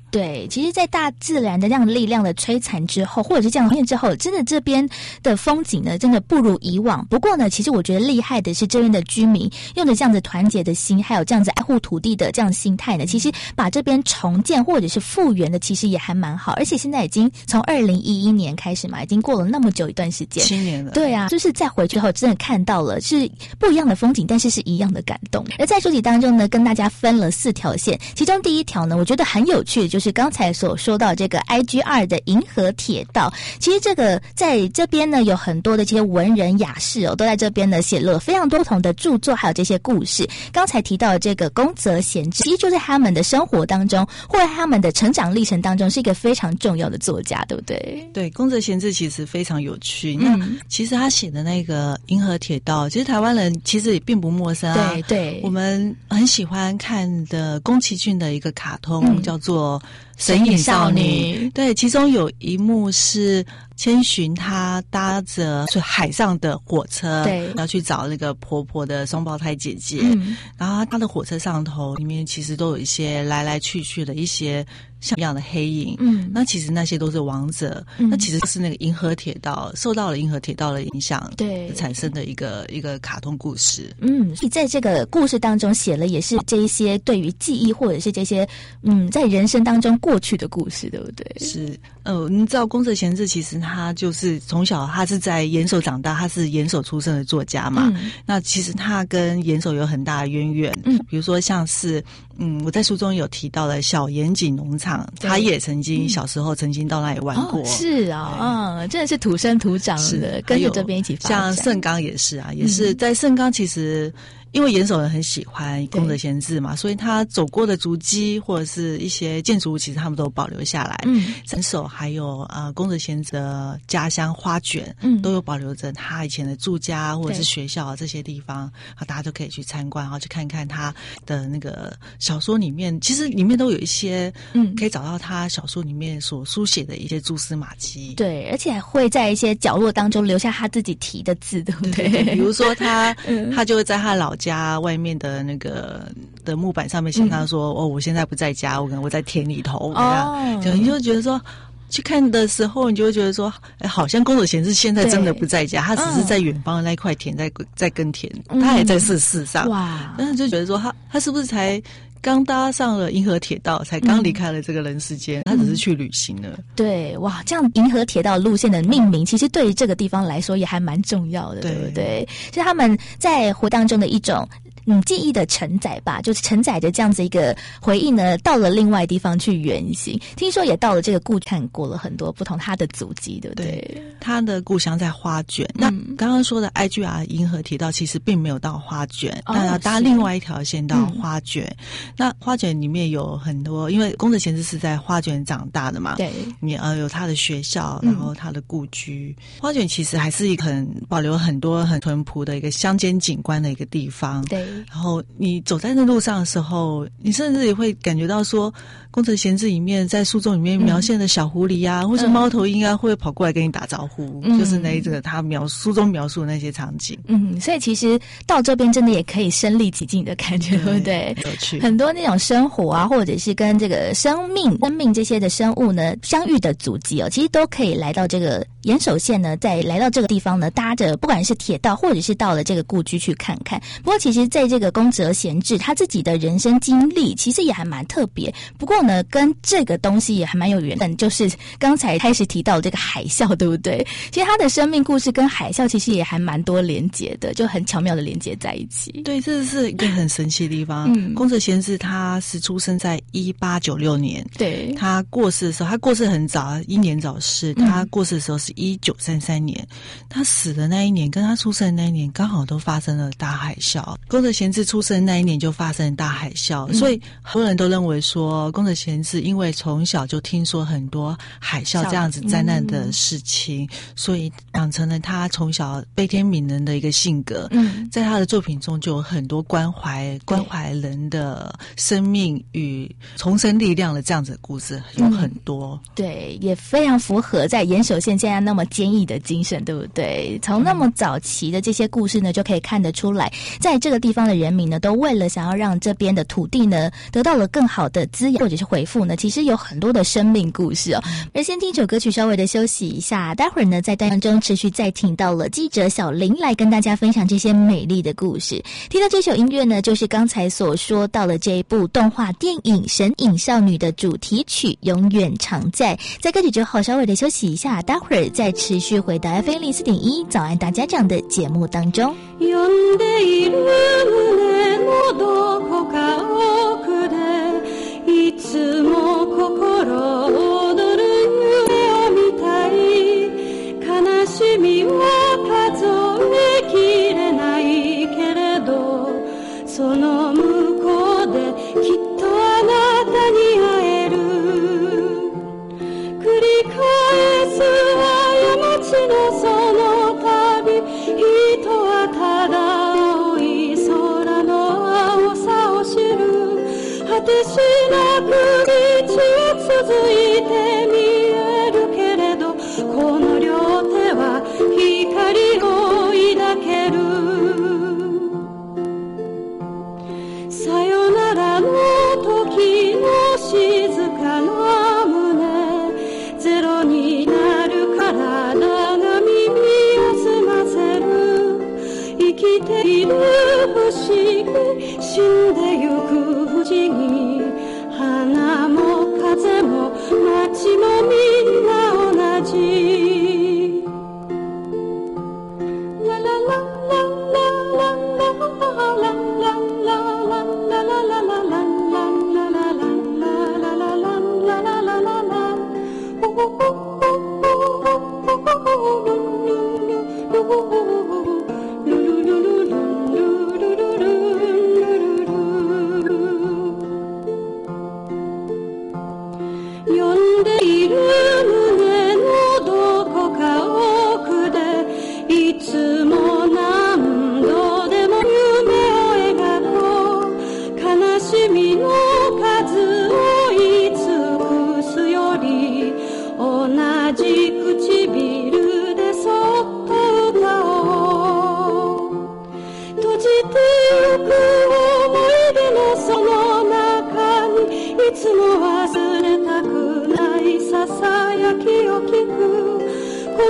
对，其实在大自然的这样力量的摧残之后，或者是这样面之后，真的这边的风景呢真的不如以往。不过呢，其实我觉得厉害的是这边的居民用着这样子团结的心，还有这样子爱护土地的这样心态呢，其实把这边重建或者是复原的其实也还蛮好。而且现在已经从二零一一年开始嘛，已经过了那么久一段时间， 七年了。 对啊，就是再回去后真的看到了是不一样的风景，但是是一样的感动。而在书籍当中呢，跟大家分了四条线，其中第一条呢，我觉得很有趣的就是刚才所说到这个 I G R 的银河铁道。其实这个在这边呢，有很多的这些文人雅士哦，都在这边呢写了非常多不同的著作，还有这些故事。刚才提到的这个宫泽贤治，其实就在他们的生活当中，或者他们的成长历程当中，是一个非常重要的作家，对不对？ 对，宫泽贤治其实非常有趣。那、嗯、其实他写的那个银河铁道，其实台湾人其实也并不陌生啊。 对对， 我们很喜欢看的宫崎骏的一个卡通、嗯、叫做神隐少女。对，其中有一幕是千寻她搭着海上的火车，对，要去找那个婆婆的双胞胎姐姐、嗯、然后她的火车上头里面其实都有一些来来去去的一些像样的黑影，嗯，那其实那些都是王者、嗯、那其实是那个银河铁道受到了银河铁道的影响，对，产生的一个一个卡通故事。 嗯，你在这个故事当中写了也是这一些对于记忆或者是这些嗯在人生当中过去的故事，对不对？ 是，呃，你知道宫泽贤治其实他就是从小他是在岩手长大，他是岩手出生的作家嘛、嗯、那其实他跟岩手有很大的渊源，嗯，比如说像是嗯我在书中有提到的小岩井农场，他也曾经小时候曾经到那里玩过、哦、 是啊，嗯，真的是土生土长的，跟着这边一起发展。 像盛冈也是啊，也是在盛冈其实因为岩手人很喜欢宫泽贤治嘛，所以他走过的足迹或者是一些建筑物，其实他们都保留下来。嗯，岩手还有呃宫泽贤治的家乡花卷，嗯，都有保留着他以前的住家或者是学校这些地方，啊，大家都可以去参观，然后去看看他的那个小说里面，其实里面都有一些，嗯，可以找到他小说里面所书写的一些蛛丝马迹。 对，而且还会在一些角落当中留下他自己提的字，对不对？ 对对对，比如说他，嗯、他就会在他老家外面的那个的木板上面写他说、嗯、哦，我现在不在家，我可能我在田里头，哦，就你就觉得说去看的时候，你就会觉得说，哎，好像宫泽贤治现在真的不在家，他只是在远方的那一块田在在耕田，嗯、他还在世世上，哇！但是就觉得说他他是不是才刚搭上了银河铁道，才刚离开了这个人世间、嗯、他只是去旅行了。 对，哇，这样银河铁道路线的命名其实对于这个地方来说也还蛮重要的， 对, 对不对？是他们在活当中的一种嗯，记忆的承载吧，就是承载着这样子一个回忆呢，到了另外地方去原型。听说也到了这个故看过了很多不同他的足迹，对不对？对， 他的故乡在花卷。嗯、那刚刚说的 I G R 银河铁道其实并没有到花卷，哦、那要搭另外一条线到花卷。嗯、那花卷里面有很多，因为宫泽贤治是在花卷长大的嘛，对，你呃有他的学校，然后他的故居。嗯、花卷其实还是一个很保留很多很淳朴的一个乡间景观的一个地方，对。然后你走在那路上的时候，你甚至也会感觉到说，宫泽贤治里面在书中里面描写的小狐狸啊，嗯、或是猫头鹰啊，会跑过来跟你打招呼，嗯、就是那一个他描书中描述的那些场景。 嗯，所以其实到这边真的也可以身临其境的感觉，对不对？ 有趣。 很多那种生活啊，或者是跟这个生命、生命这些的生物呢相遇的足迹哦，其实都可以来到这个岩手县呢，再来到这个地方呢，搭着不管是铁道或者是到了这个故居去看看。不过其实在这个宫泽贤治他自己的人生经历其实也还蛮特别，不过呢跟这个东西也还蛮有缘分，就是刚才开始提到这个海啸，对不对？其实他的生命故事跟海啸其实也还蛮多连结的，就很巧妙的连结在一起。 对，这是一个很神奇的地方。嗯，宫泽贤治他是出生在一八九六年，对，他过世的时候，他过世很早，英年早逝。他过世的时候是一九三三年，他死的那一年跟他出生的那一年刚好都发生了大海啸。宫泽贤治出生的那一年就发生大海啸，嗯、所以很多人都认为说，宫泽贤治因为从小就听说很多海啸这样子灾难的事情，嗯、所以养成了他从小悲天悯人的一个性格。嗯，在他的作品中就有很多关怀关怀人的生命与重生力量的这样子的故事有很多。 嗯、对，也非常符合在岩手县现在家那么坚毅的精神，对不对？从那么早期的这些故事呢，就可以看得出来，在这个地方的人民呢，都为了想要让这边的土地呢得到了更好的滋养或者是回复呢，其实有很多的生命故事哦。而先听首歌曲稍微的休息一下，待会儿呢在单元中持续再听到了记者小林来跟大家分享这些美丽的故事。听到这首音乐呢，就是刚才所说到了这一部动画电影《神隐少女》的主题曲《永远常在》。在歌曲之后稍微的休息一下，待会儿再持续回到 F M 零四点一早安大家长的节目当中。 呼んでいる胸のどこか奥でいつも心躍る夢を見たい悲しみは数えきれないけれどその向こうできっとあなたに会える繰り返す過ちのその旅人はただ青い空の青さを知る果てしなく道は続いて見えるけれどこの両手は光を抱けるさよならの時の静かな胸ゼロになる体が耳を澄ませる生きている不思議死んでゆく不思議花も風も街もみんな同じララララララララララララララ呼んでいる胸のどこか奥でいつも何度でも夢を描こう悲しみの数を言い尽くすより同じ唇でそっと歌おう閉じてゆく思い出のその中にいつも忘れたくないささやきを聞く粉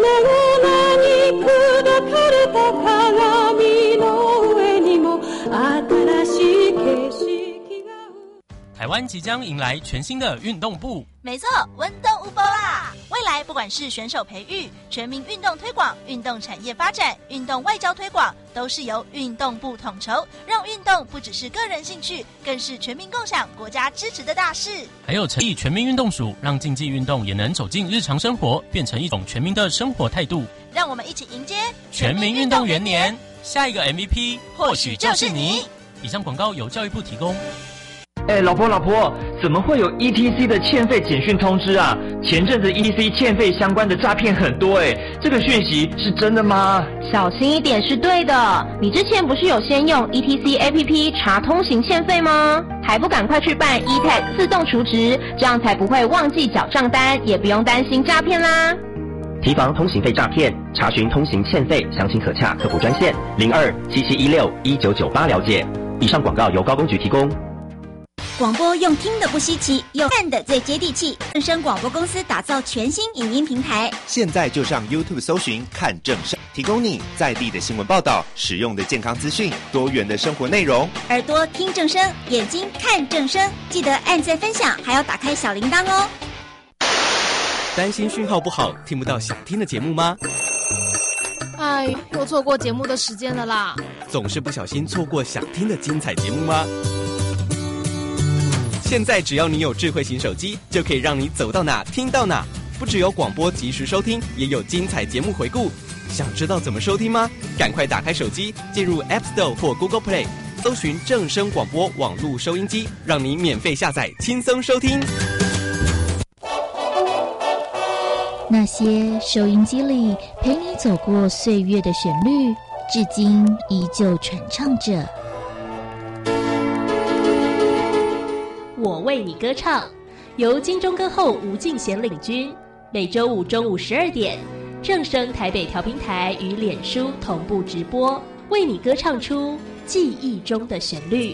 々に砕かれた鏡の上にも新しい景色台湾即将迎来全新的运动部， 没错，温动无波啦！未来不管是选手培育、全民运动推广、运动产业发展、运动外交推广，都是由运动部统筹，让运动不只是个人兴趣，更是全民共享、国家支持的大事。 还有成立全民运动署，让竞技运动也能走进日常生活，变成一种全民的生活态度。 让我们一起迎接全民运动元年，下一个 M V P 或许就是你。以上广告由教育部提供。 哎，老婆老婆，怎么会有 E T C 的欠费简讯通知啊？前阵子 E T C 欠费相关的诈骗很多哎，这个讯息是真的吗？ 小心一点是对的。你之前不是有先用 E T C A P P 查通行欠费吗？还不赶快去办 E T A G 自动储值，这样才不会忘记缴账单，也不用担心诈骗啦。 提防通行费诈骗，查询通行欠费详情可洽客服专线零二七七一六一九九八了解。以上广告由高工局提供。 广播用听的不稀奇，用看的最接地气。正声广播公司打造全新影音平台， 现在就上 YouTube 搜寻看正声，提供你在地的新闻报道、实用的健康资讯、多元的生活内容。 耳朵听正声，眼睛看正声，记得按赞分享，还要打开小铃铛哦。 担心讯号不好，听不到想听的节目吗？ 哎，又错过节目的时间了啦！ 总是不小心错过想听的精彩节目吗？现在只要你有智慧型手机，就可以让你走到哪听到哪。不只有广播及时收听，也有精彩节目回顾。想知道怎么收听吗？赶快打开手机，进入 App Store 或 Google Play， 搜寻正声广播网络收音机，让你免费下载，轻松收听。 那些收音机里陪你走过岁月的旋律，至今依旧传唱着。 我为你歌唱，由金钟歌后吴敬贤领军，每周五中午十二点正声台北调频台与脸书同步直播，为你歌唱出记忆中的旋律。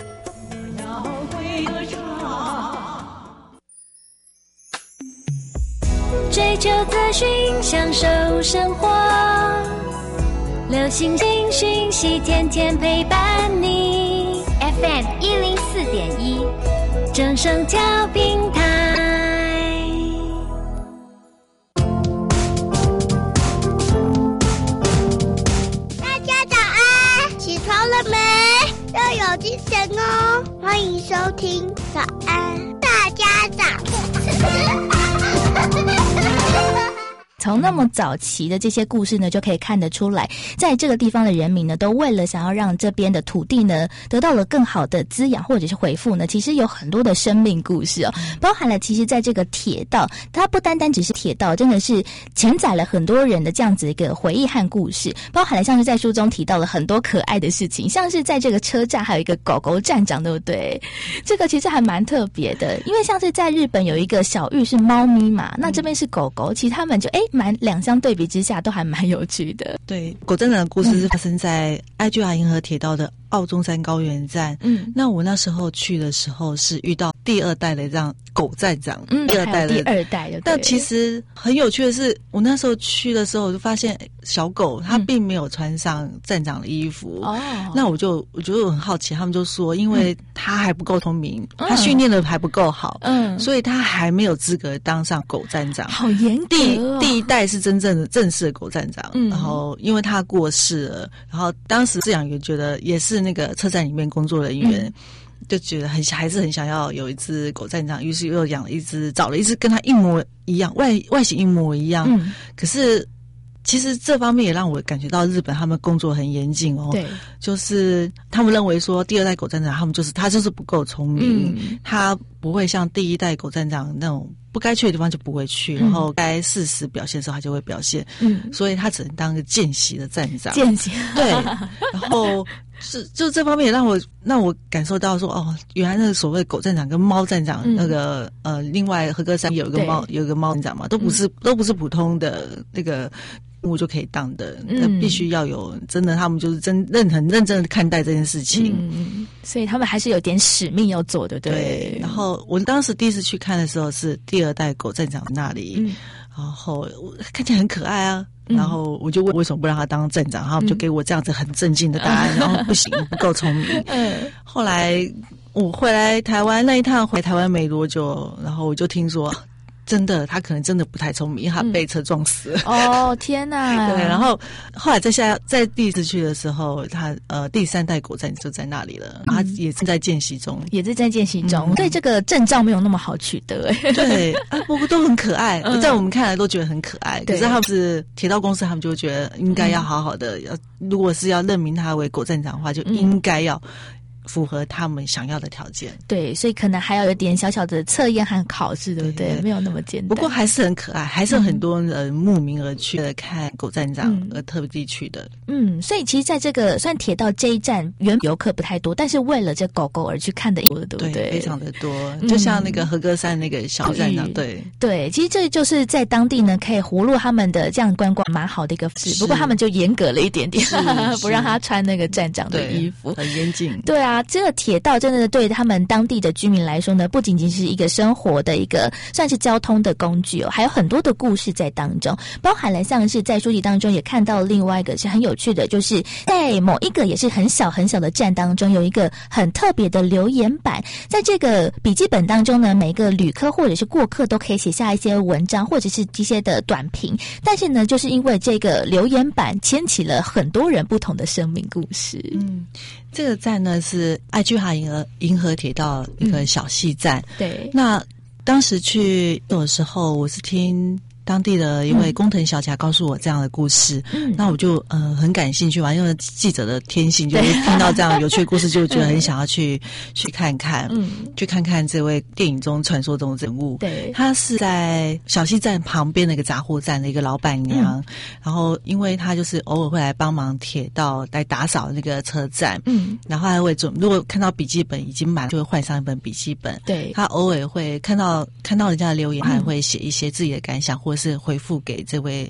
追求资讯，享受生活，流行新讯息，天天陪伴你。F M 一零四点一，正声调频台。 大家早安，起床了没？要有精神哦！欢迎收听早安大家早。 从那么早期的这些故事呢，就可以看得出来，在这个地方的人民呢，都为了想要让这边的土地呢得到了更好的滋养或者是回复呢，其实有很多的生命故事哦，包含了其实在这个铁道，它不单单只是铁道，真的是承载了很多人的这样子一个回忆和故事，包含了像是在书中提到了很多可爱的事情，像是在这个车站还有一个狗狗站长，对不对？这个其实还蛮特别的，因为像是在日本有一个小玉是猫咪嘛，那这边是狗狗，其实他们就哎。蛮两相对比之下都还蛮有趣的。 对，狗站长的故事是发生在爱居华银河铁道的澳中山高原站。嗯，那我那时候去的时候是遇到第二代的这样狗站长， 嗯， 第二代的第二代的。 但其实很有趣的是，我那时候去的时候，我就发现小狗它并没有穿上站长的衣服。哦、嗯，那我就我就很好奇，他们就说，因为它还不够聪明，它、嗯、训练的还不够好，嗯，所以它还没有资格当上狗站长。 好严格、哦。 第第一代是真正的正式的狗站长，嗯，然后因为他过世了，然后当时饲养员觉得也是那个车站里面工作人员。嗯，就觉得很还是很想要有一只狗站长，于是又养了一只，找了一只跟它一模一样，外外形一模一样。嗯，可是其实这方面也让我感觉到日本他们工作很严谨哦。对，就是他们认为说第二代狗站长他们就是他就是不够聪明，嗯，他不会像第一代狗站长那种不该去的地方就不会去，嗯，然后该适时表现的时候他就会表现。嗯，所以他只能当个见习的站长。 见习。 对，然后。是，就这方面也让我让我感受到说，哦，原来那个所谓狗站长跟猫站长，嗯，那个呃，另外和歌山有一个猫，有一个猫站长嘛，都不是，嗯，都不是普通的那个物就可以当的，那，嗯，必须要有真的，他们就是真认很认真的看待这件事情， 嗯，所以他们还是有点使命要做的，对。 对，然后我当时第一次去看的时候是第二代狗站长那里，嗯，然后看起来很可爱啊。然后我就问为什么不让他当站长，他们就给我这样子很震惊的答案，嗯，然后不行，不够聪明。嗯，后来我回来台湾那一趟回台湾没多久，然后我就听说。真的，他可能真的不太聪明，他被车撞死了。 嗯，哦，天哪！ 对，然后后来在下在第一次去的时候，他呃第三代狗站就在那里了，嗯，他也正在见习中， 也是在见习中。嗯，对，这个证照没有那么好取得，哎。 对啊，不过都很可爱，嗯，在我们看来都觉得很可爱。可是他们是铁道公司，他们就觉得应该要好好的，要，嗯，如果是要任命他为狗站长的话，就应该要。符合他们想要的条件， 对，所以可能还要有点小小的测验和考试，对不对？对，没有那么简单。 不过还是很可爱，还是有很多人慕名而去的看狗站长，而特地去的。 嗯，所以其实在这个算铁道这一站，原游客不太多，但是为了这狗狗而去看的，对不对？ 对，非常的多。就像那个和歌山那个小站长，嗯，对对，其实这就是在当地呢，可以活络他们的这样观光，蛮好的一个事。不过他们就严格了一点点，不让他穿那个站长的衣服， 很严谨。 对啊。这个铁道真的对他们当地的居民来说呢，不仅仅是一个生活的一个算是交通的工具哦，还有很多的故事在当中，包含了像是在书籍当中也看到另外一个是很有趣的，就是在某一个也是很小很小的站当中，有一个很特别的留言板，在这个笔记本当中呢，每个旅客或者是过客都可以写下一些文章或者是一些的短评，但是呢，就是因为这个留言板牵起了很多人不同的生命故事。 嗯。这个站呢是爱居华银河银河铁道一个小系站，嗯，对。那当时去的时候，我是听当地的一位工藤小姐告诉我这样的故事，嗯，那我就呃很感兴趣嘛，因为记者的天性就是听到这样有趣的故事，就觉得很想要去去看看，嗯，去看看这位电影中传说中的人物。对，她是在小西站旁边的一个杂货站的一个老板娘，嗯，然后因为她就是偶尔会来帮忙铁道来打扫那个车站，嗯，然后还会准，如果看到笔记本已经满，就会换上一本笔记本。对，她偶尔会看到看到人家的留言，还会写一些自己的感想或是回复给这位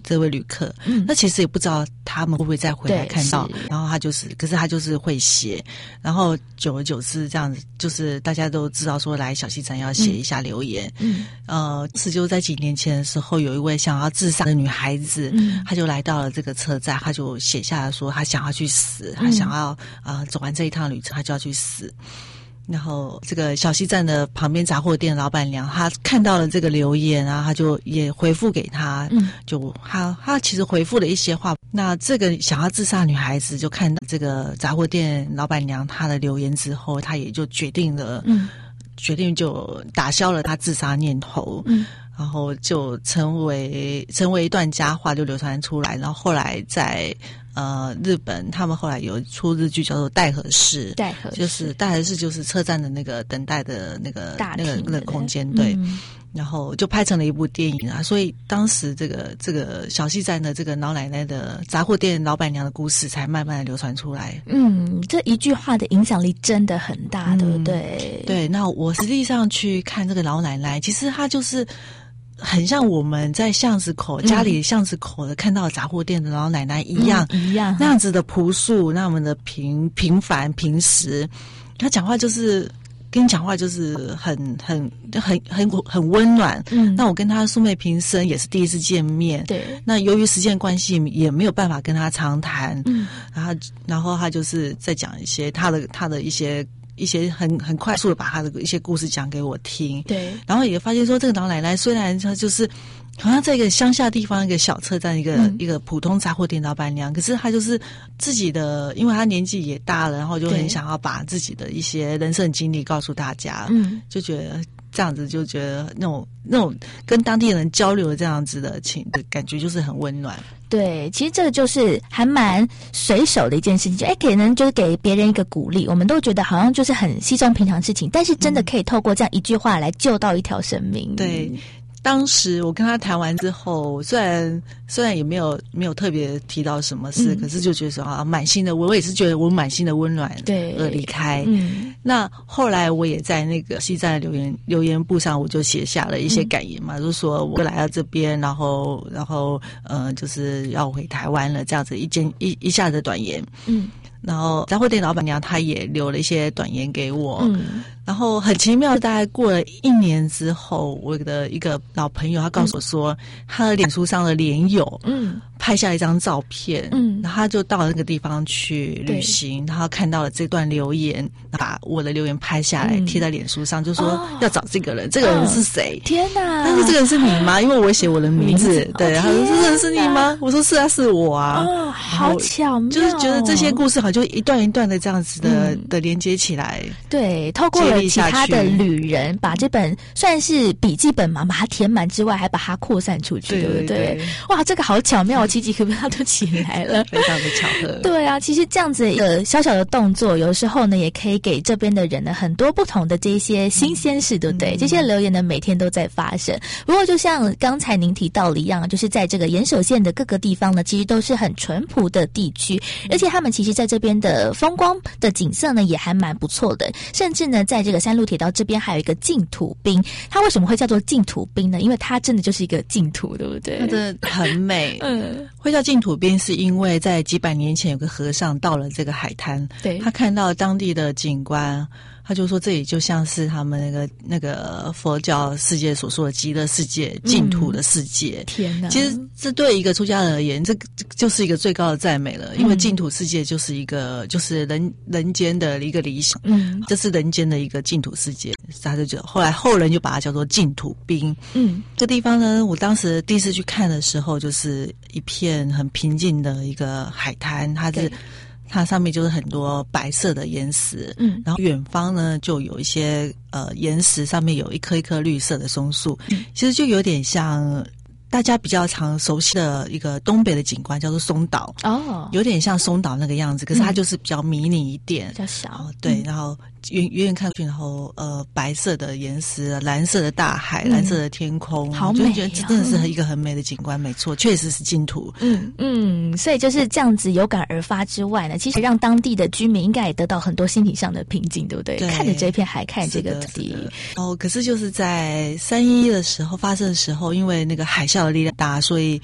这位旅客，嗯，那其实也不知道他们会不会再回来看到，然后他就是，可是他就是会写，然后久而久之这样子，就是大家都知道说来小溪站要写一下留言，嗯，呃，是就在几年前的时候，有一位想要自杀的女孩子，嗯，她就来到了这个车站，她就写下来说她想要去死，她想要呃走完这一趟旅程，她就要去死。然后这个小溪站的旁边杂货店老板娘，她看到了这个留言啊，她就也回复给他，嗯，就她她其实回复了一些话。那这个想要自杀的女孩子就看到这个杂货店老板娘她的留言之后，她也就决定了，嗯，决定就打消了她自杀念头，嗯。然后就成为成为一段佳话，就流传出来。然后后来在呃日本，他们后来有出日剧叫做《待合室》，待合室就是待合室就是车站的那个等待的那个大那个那个空间，对。嗯，然后就拍成了一部电影啊，所以当时这个这个小溪站的这个老奶奶的杂货店老板娘的故事才慢慢的流传出来。 嗯，这一句话的影响力真的很大，嗯，对不对？ 对，那我实际上去看这个老奶奶，其实她就是很像我们在巷子口，嗯，家里巷子口的看到杂货店的老奶奶一样，嗯，一样那样子的朴素，那么的平平凡平实，她讲话就是跟你讲话就是很很很很很温暖。嗯，那我跟他素昧平生也是第一次见面。对，那由于时间关系也没有办法跟他长谈。嗯，然后然后他就是在讲一些他的他的一些。一些很很快速的把他的一些故事讲给我听，对，然后也发现说这个老奶奶虽然她就是好像在一个乡下地方一个小车站一个、嗯、一个普通杂货店老板娘，可是她就是自己的，因为她年纪也大了，然后就很想要把自己的一些人生经历告诉大家，嗯，就觉得这样子就觉得那种那种跟当地人交流的这样子的情的感觉就是很温暖。 对，其实这个就是还蛮随手的一件事情，就哎，给人就是给别人一个鼓励，我们都觉得好像就是很稀松平常的事情，但是真的可以透过这样一句话来救到一条生命。 对。当时我跟他谈完之后，虽然虽然也没有没有特别提到什么事，嗯，可是就觉得说啊，满心的我也是觉得我满心的温暖，对，而离开。嗯，那后来我也在那个西站的留言留言簿上，我就写下了一些感言嘛，嗯，就是说我来到这边，然后然后呃，就是要回台湾了，这样子一件一一下子短言。嗯。然后杂货店老板娘她也留了一些短言给我，嗯，然后很奇妙，大概过了一年之后，我的一个老朋友他告诉我说，嗯，他的脸书上的脸友，嗯，拍下一张照片，嗯，然后他就到了那个地方去旅行，然后看到了这段留言，把我的留言拍下来，嗯，贴在脸书上，就说，哦，要找这个人，这个人是谁？ 天哪！ 他说这个人是你吗？因为我写我的名字，名字对，他说这个人是你吗？我说是啊，是我啊。 哦，好巧妙， 就是觉得这些故事好像就一段一段的这样子的，嗯，的连接起来。 对，透过了其他的旅人，把这本算是笔记本嘛，把它填满之外，还把它扩散出去，对，对不对？对，哇，这个好巧妙，起鸡皮疙瘩都起来了， 非常的巧合。 对啊，其实这样子一个小小的动作，有时候呢，也可以给这边的人呢很多不同的这些新鲜事，嗯，对不对？嗯，这些留言呢，每天都在发生。不过，就像刚才您提到的一样，就是在这个岩手县的各个地方呢，其实都是很淳朴的地区，而且他们其实在这边的风光的景色呢，也还蛮不错的。甚至呢，在这个山路铁道这边还有一个净土滨，它为什么会叫做净土滨呢？因为它真的就是一个净土，对不对？ 它真的很美。嗯，会叫净土滨是因为在几百年前有个和尚到了这个海滩，对，他看到当地的景观。他就说这里就像是他们那个那个佛教世界所说的极乐世界、净土的世界。嗯，天哪！其实这对一个出家人而言，这就是一个最高的赞美了，嗯，因为净土世界就是一个就是人人间的一个理想，嗯，这是人间的一个净土世界。他就后来后人就把它叫做净土滨。嗯，这地方呢，我当时第一次去看的时候，就是一片很平静的一个海滩，它是。它上面就是很多白色的岩石，嗯，然后远方呢就有一些呃岩石上面有一棵一棵绿色的松树，嗯，其实就有点像大家比较常熟悉的一个东北的景观，叫做松岛哦，有点像松岛那个样子，可是它就是比较迷你一点， 比较小， 哦，对，嗯，然后远远远看去，然后呃白色的岩石，蓝色的大海，嗯，蓝色的天空，好美，啊，就觉得真的是一个很美的景观，没错，确实是净土。 嗯嗯，所以就是这样子有感而发之外呢，其实让当地的居民应该也得到很多心理上的平静，对不对？对，看着这片海，看这个地。 哦，可是就是在三一一的时候发生的时候，因为那个海啸的力量大，所以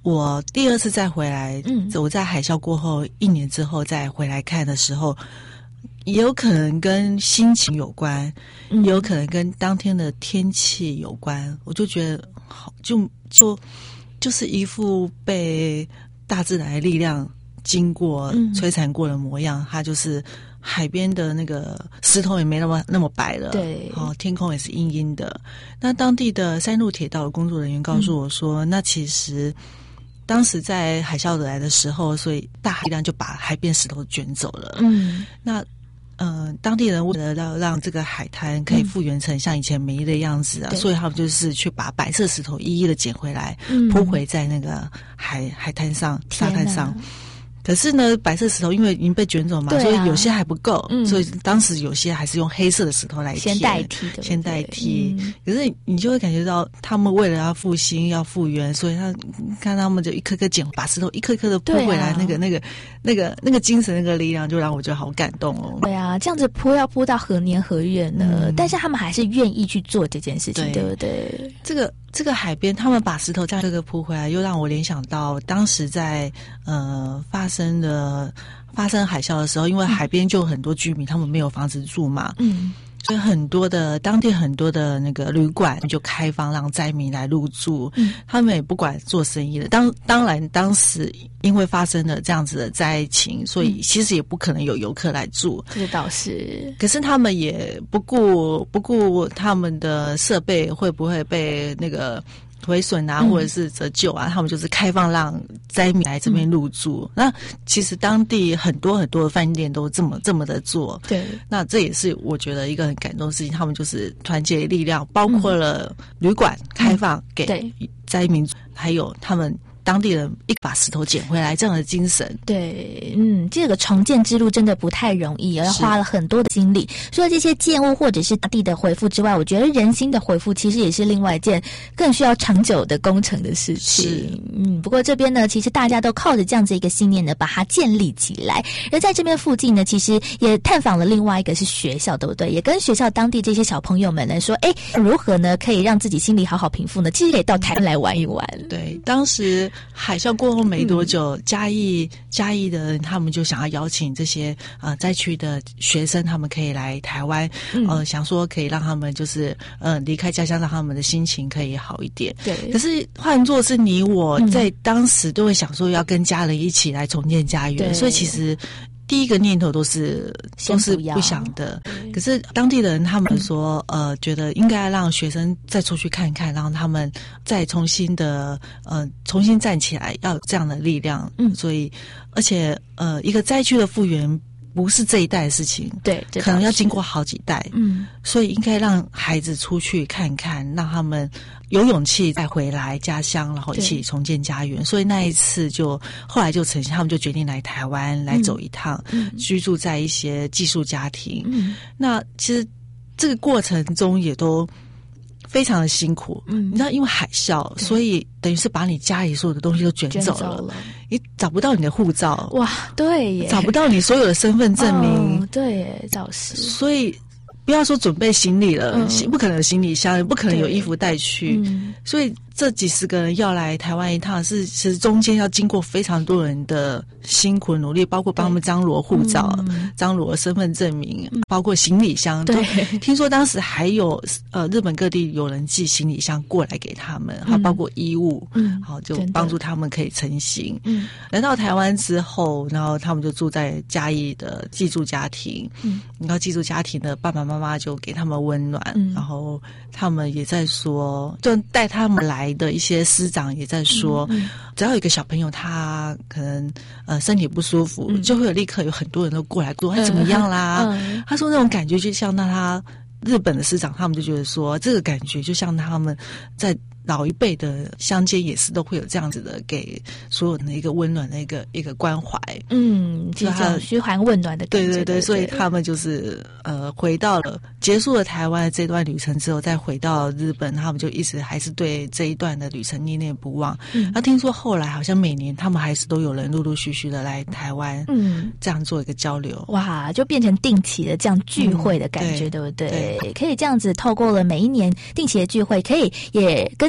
我第二次再回来，嗯，我在海啸过后一年之后再回来看的时候，也有可能跟心情有关，嗯、也有可能跟当天的天气有关。我就觉得好，就就就是一副被大自然的力量经过、嗯、摧残过的模样，它就是海边的那个石头也没那么那么白了，对，哦，天空也是阴阴的。那当地的山路铁道的工作人员告诉我说，嗯、那其实当时在海啸来的时候，所以大海量就把海边石头卷走了。嗯，那呃，当地人为了要让这个海滩可以复原成像以前美丽的样子啊，嗯、所以他们就是去把白色石头一一的捡回来，嗯、铺回在那个海海滩上、沙滩上。可是呢，白色石头因为已经被卷走嘛，啊、所以有些还不够，嗯、所以当时有些还是用黑色的石头来填， 先代替的， 先代替。嗯、可是你就会感觉到，他们为了要复兴、要复原，所以他看他们就一颗颗捡，把石头一颗颗的铺回来，啊、那个、那个、那个、那个精神、那个力量，就让我觉得好感动哦。 对啊，这样子铺要铺到何年何月呢？嗯、但是他们还是愿意去做这件事情，对, 对不对？ 这个。这个海边，他们把石头这样这个铺回来，又让我联想到当时在呃发生的发生海啸的时候，因为海边就有很多居民，他们没有房子住嘛，嗯，所以很多的当地很多的那个旅馆就开放让灾民来入住，嗯，他们也不管做生意的。当当然，当时因为发生了这样子的灾情，所以其实也不可能有游客来住， 这个倒是。 可是他们也不顾不顾他们的设备会不会被那个毁损啊，或者是折旧啊，嗯、他们就是开放让灾民来这边入住。嗯、那其实当地很多很多的饭店都这么这么的做。对，那这也是我觉得一个很感动的事情。他们就是团结力量，包括了旅馆开放给灾民，嗯、还有他们当地人一把石头捡回来这样的精神。 对，嗯，这个重建之路真的不太容易，要花了很多的精力。除了这些建物或者是当地的恢复之外，我觉得人心的恢复其实也是另外一件更需要长久的工程的事情。嗯，不过这边呢，其实大家都靠着这样子一个信念呢，把它建立起来。而在这边附近呢，其实也探访了另外一个是学校，对不对？也跟学校当地这些小朋友们来说，哎，如何呢可以让自己心里好好平复呢？其实可以到台湾来玩一玩。 对，当时海啸过后没多久，嗯、嘉义嘉义的人他们就想要邀请这些呃灾区的学生，他们可以来台湾，嗯、呃，想说可以让他们就是呃离开家乡，让他们的心情可以好一点。对。可是换作是你我在当时都会想说要跟家人一起来重建家园，所以其实第一个念头都是都是不想的。可是当地的人他们说，呃，觉得应该让学生再出去看看，让他们再重新的呃重新站起来，要有这样的力量。嗯，所以而且呃一个灾区的复原不是这一代的事情，对，可能要经过好几代。嗯，所以应该让孩子出去看看，让他们有勇气再回来家乡，然后一起重建家园。所以那一次就后来就成型，他们就决定来台湾来走一趟，嗯、居住在一些寄宿家庭。嗯，那其实这个过程中也都非常的辛苦。嗯，你知道，因为海啸，所以等于是把你家里所有的东西都卷走了，走了你找不到你的护照， 哇，对耶， 找不到你所有的身份证明， 哦、对耶，倒是， 所以。不要说准备行李了，嗯、不可能有行李箱，也不可能有衣服带去，嗯、所以这几十个人要来台湾一趟，是其实中间要经过非常多人的辛苦努力，包括帮他们张罗护照、嗯、张罗身份证明，嗯、包括行李箱。对，听说当时还有呃日本各地有人寄行李箱过来给他们，还、嗯、包括衣物，嗯，好就帮助他们可以成行。嗯，来到台湾之后，然后他们就住在嘉义的寄宿家庭，嗯，然后寄宿家庭的爸爸妈妈。妈妈就给他们温暖，嗯、然后他们也在说，就带他们来的一些师长也在说，嗯嗯、只要有一个小朋友他可能呃身体不舒服，嗯、就会有立刻有很多人都过来说他、哎、怎么样啦？嗯、他说那种感觉就像那他日本的师长，他们就觉得说这个感觉就像他们在。老一辈的乡间也是都会有这样子的给所有人的一个温暖的一个一个关怀， 嗯，这种嘘寒问暖的感觉。 对对对，所以他们就是呃回到了结束了台湾这段旅程之后，再回到日本，他们就一直还是对这一段的旅程念念不忘。嗯，那听说后来好像每年他们还是都有人陆陆续续的来台湾，嗯，这样做一个交流。 哇，就变成定期的这样聚会的感觉，嗯、对, 对不对？对，可以这样子透过了每一年定期的聚会，可以也跟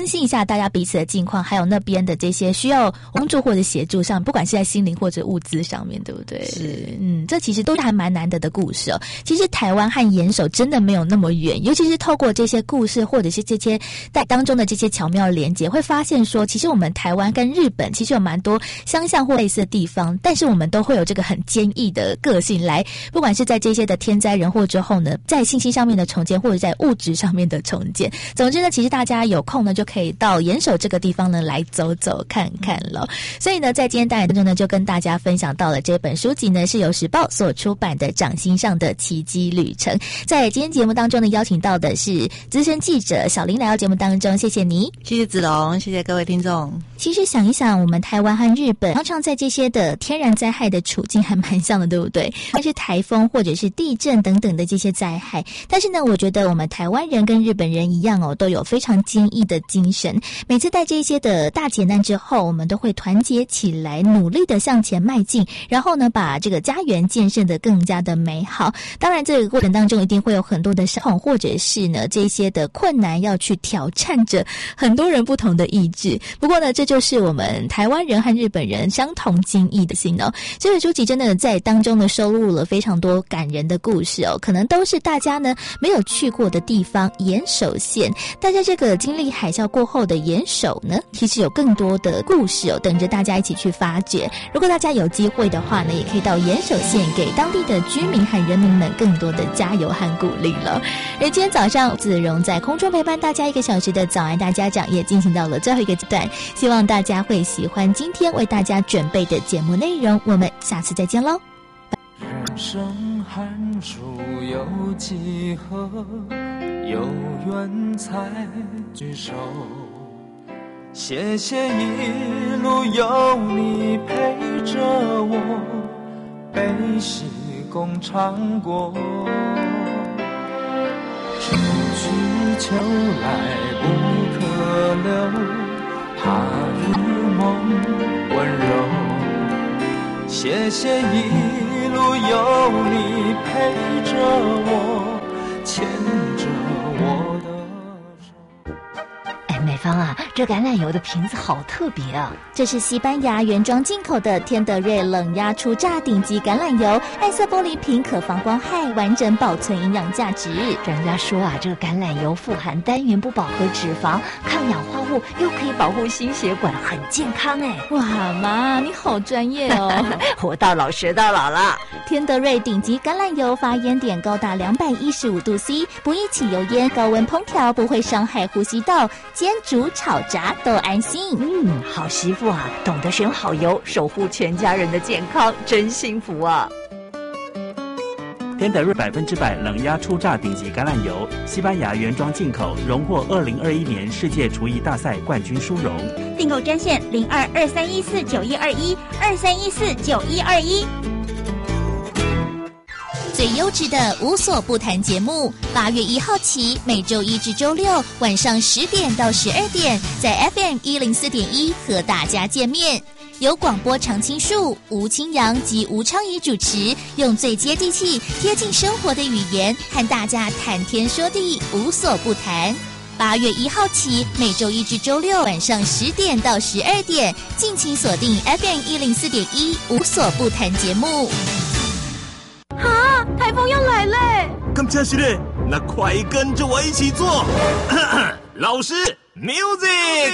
关心一下大家彼此的近况，还有那边的这些需要帮助或者协助上，不管是在心灵或者物资上面，对不对？是，嗯，这其实都是还蛮难得的故事哦。其实台湾和岩手真的没有那么远，尤其是透过这些故事或者是这些在当中的这些巧妙连结，会发现说，其实我们台湾跟日本其实有蛮多相像或类似的地方，但是我们都会有这个很坚毅的个性来，不管是在这些的天灾人祸之后呢，在信息上面的重建，或者在物质上面的重建。总之呢，其实大家有空呢，就可以到岩手这个地方呢来走走看看了。所以呢，在今天单元当中呢，就跟大家分享到了这本书籍呢，是由时报所出版的《掌心上的奇迹旅程》。在今天节目当中呢，邀请到的是资深记者小林来到节目当中，谢谢你， 谢谢子龙，谢谢各位听众。 其实想一想，我们台湾和日本常常在这些的天然灾害的处境还蛮像的，对不对？像是台风或者是地震等等的这些灾害，但是呢，我觉得我们台湾人跟日本人一样哦，都有非常坚毅的精神。每次在这些的大劫难之后，我们都会团结起来，努力的向前迈进，然后呢，把这个家园建设得更加的美好。当然，这个过程当中一定会有很多的伤痛，或者是呢这些的困难要去挑战着很多人不同的意志。不过呢，这就是我们台湾人和日本人相同坚毅的心哦。这本书籍真的在当中呢收录了非常多感人的故事哦，可能都是大家呢没有去过的地方。岩手县，大家这个经历海啸过后的岩手呢，其实有更多的故事哦，等着大家一起去发掘。如果大家有机会的话呢，也可以到岩手县给当地的居民和人民们更多的加油和鼓励了。而今天早上，子荣在空中陪伴大家一个小时的早安大家讲也进行到了最后一个阶段，希望大家会喜欢今天为大家准备的节目内容。我们下次再见喽。 人生寒暑有几何，有缘才聚首。谢谢一路有你陪着我，悲喜共尝过。春去秋来不可留，怕日梦温柔。谢谢一路有你陪着我，牵着我的哎，美芳啊，这橄榄油的瓶子好特别啊！ 这是西班牙原装进口的天德瑞冷压初榨顶级橄榄油，暗色玻璃瓶可防光害，完整保存营养价值。 专家说啊，这个橄榄油富含单元不饱和脂肪，抗氧化物，又可以保护心血管，很健康哎！ 哇妈，你好专业哦！ 活到老学到老了。 天德瑞顶级橄榄油发烟点高达两百一十五度 C， 不易起油烟，高温烹调不会伤害呼吸道，煎煮炒炸都安心。 嗯，好媳妇啊，懂得选好油，守护全家人的健康，真幸福啊！ 天德瑞百分之百冷压初榨顶级橄榄油，西班牙原装进口，荣获二零二一年世界厨艺大赛冠军殊荣。 订购专线零二二三一四九一二一二三一四九一二一。 最优质的无所不谈节目，八月一号起，每周一至周六晚上十点到十二点，在 F M 一零四点一和大家见面。由广播常青树、吴清扬及吴昌仪主持，用最接地气、贴近生活的语言，和大家谈天说地，无所不谈。八月一号起，每周一至周六晚上十点到十二点，敬请锁定 F M 一零四点一无所不谈节目。 啊，台风要来嘞！ 咁真是嘞，那快跟着我一起做。老师 ，music。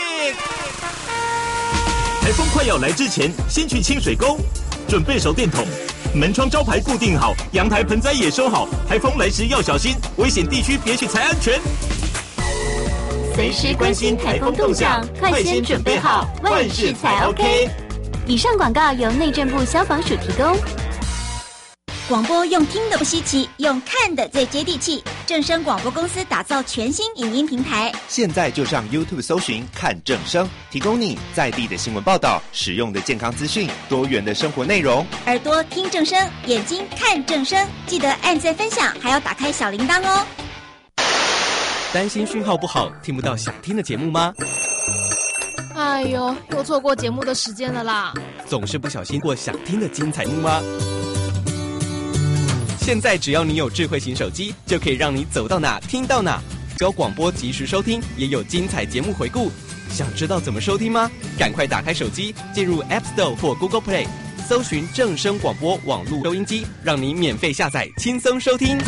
台风快要来之前，先去清水沟，准备手电筒，门窗招牌固定好，阳台盆栽也收好。台风来时要小心，危险地区别去才安全。 随时关心台风动向，快先准备好，万事才 OK。以上广告由内政部消防署提供。 广播用听的不稀奇，用看的最接地气。正声广播公司打造全新影音平台， 现在就上 YouTube 搜寻看正声，提供你在地的新闻报道、实用的健康资讯、多元的生活内容。 耳朵听正声，眼睛看正声，记得按赞分享，还要打开小铃铛哦。 担心讯号不好，听不到想听的节目吗？ 哎呦，又错过节目的时间了啦！ 总是不小心过想听的精彩幕吗？现在只要你有智慧型手机，就可以让你走到哪听到哪， 有广播及时收听，也有精彩节目回顾。想知道怎么收听吗？赶快打开手机，进入 App Store 或 Google Play， 搜寻正声广播网络收音机，让你免费下载，轻松收听。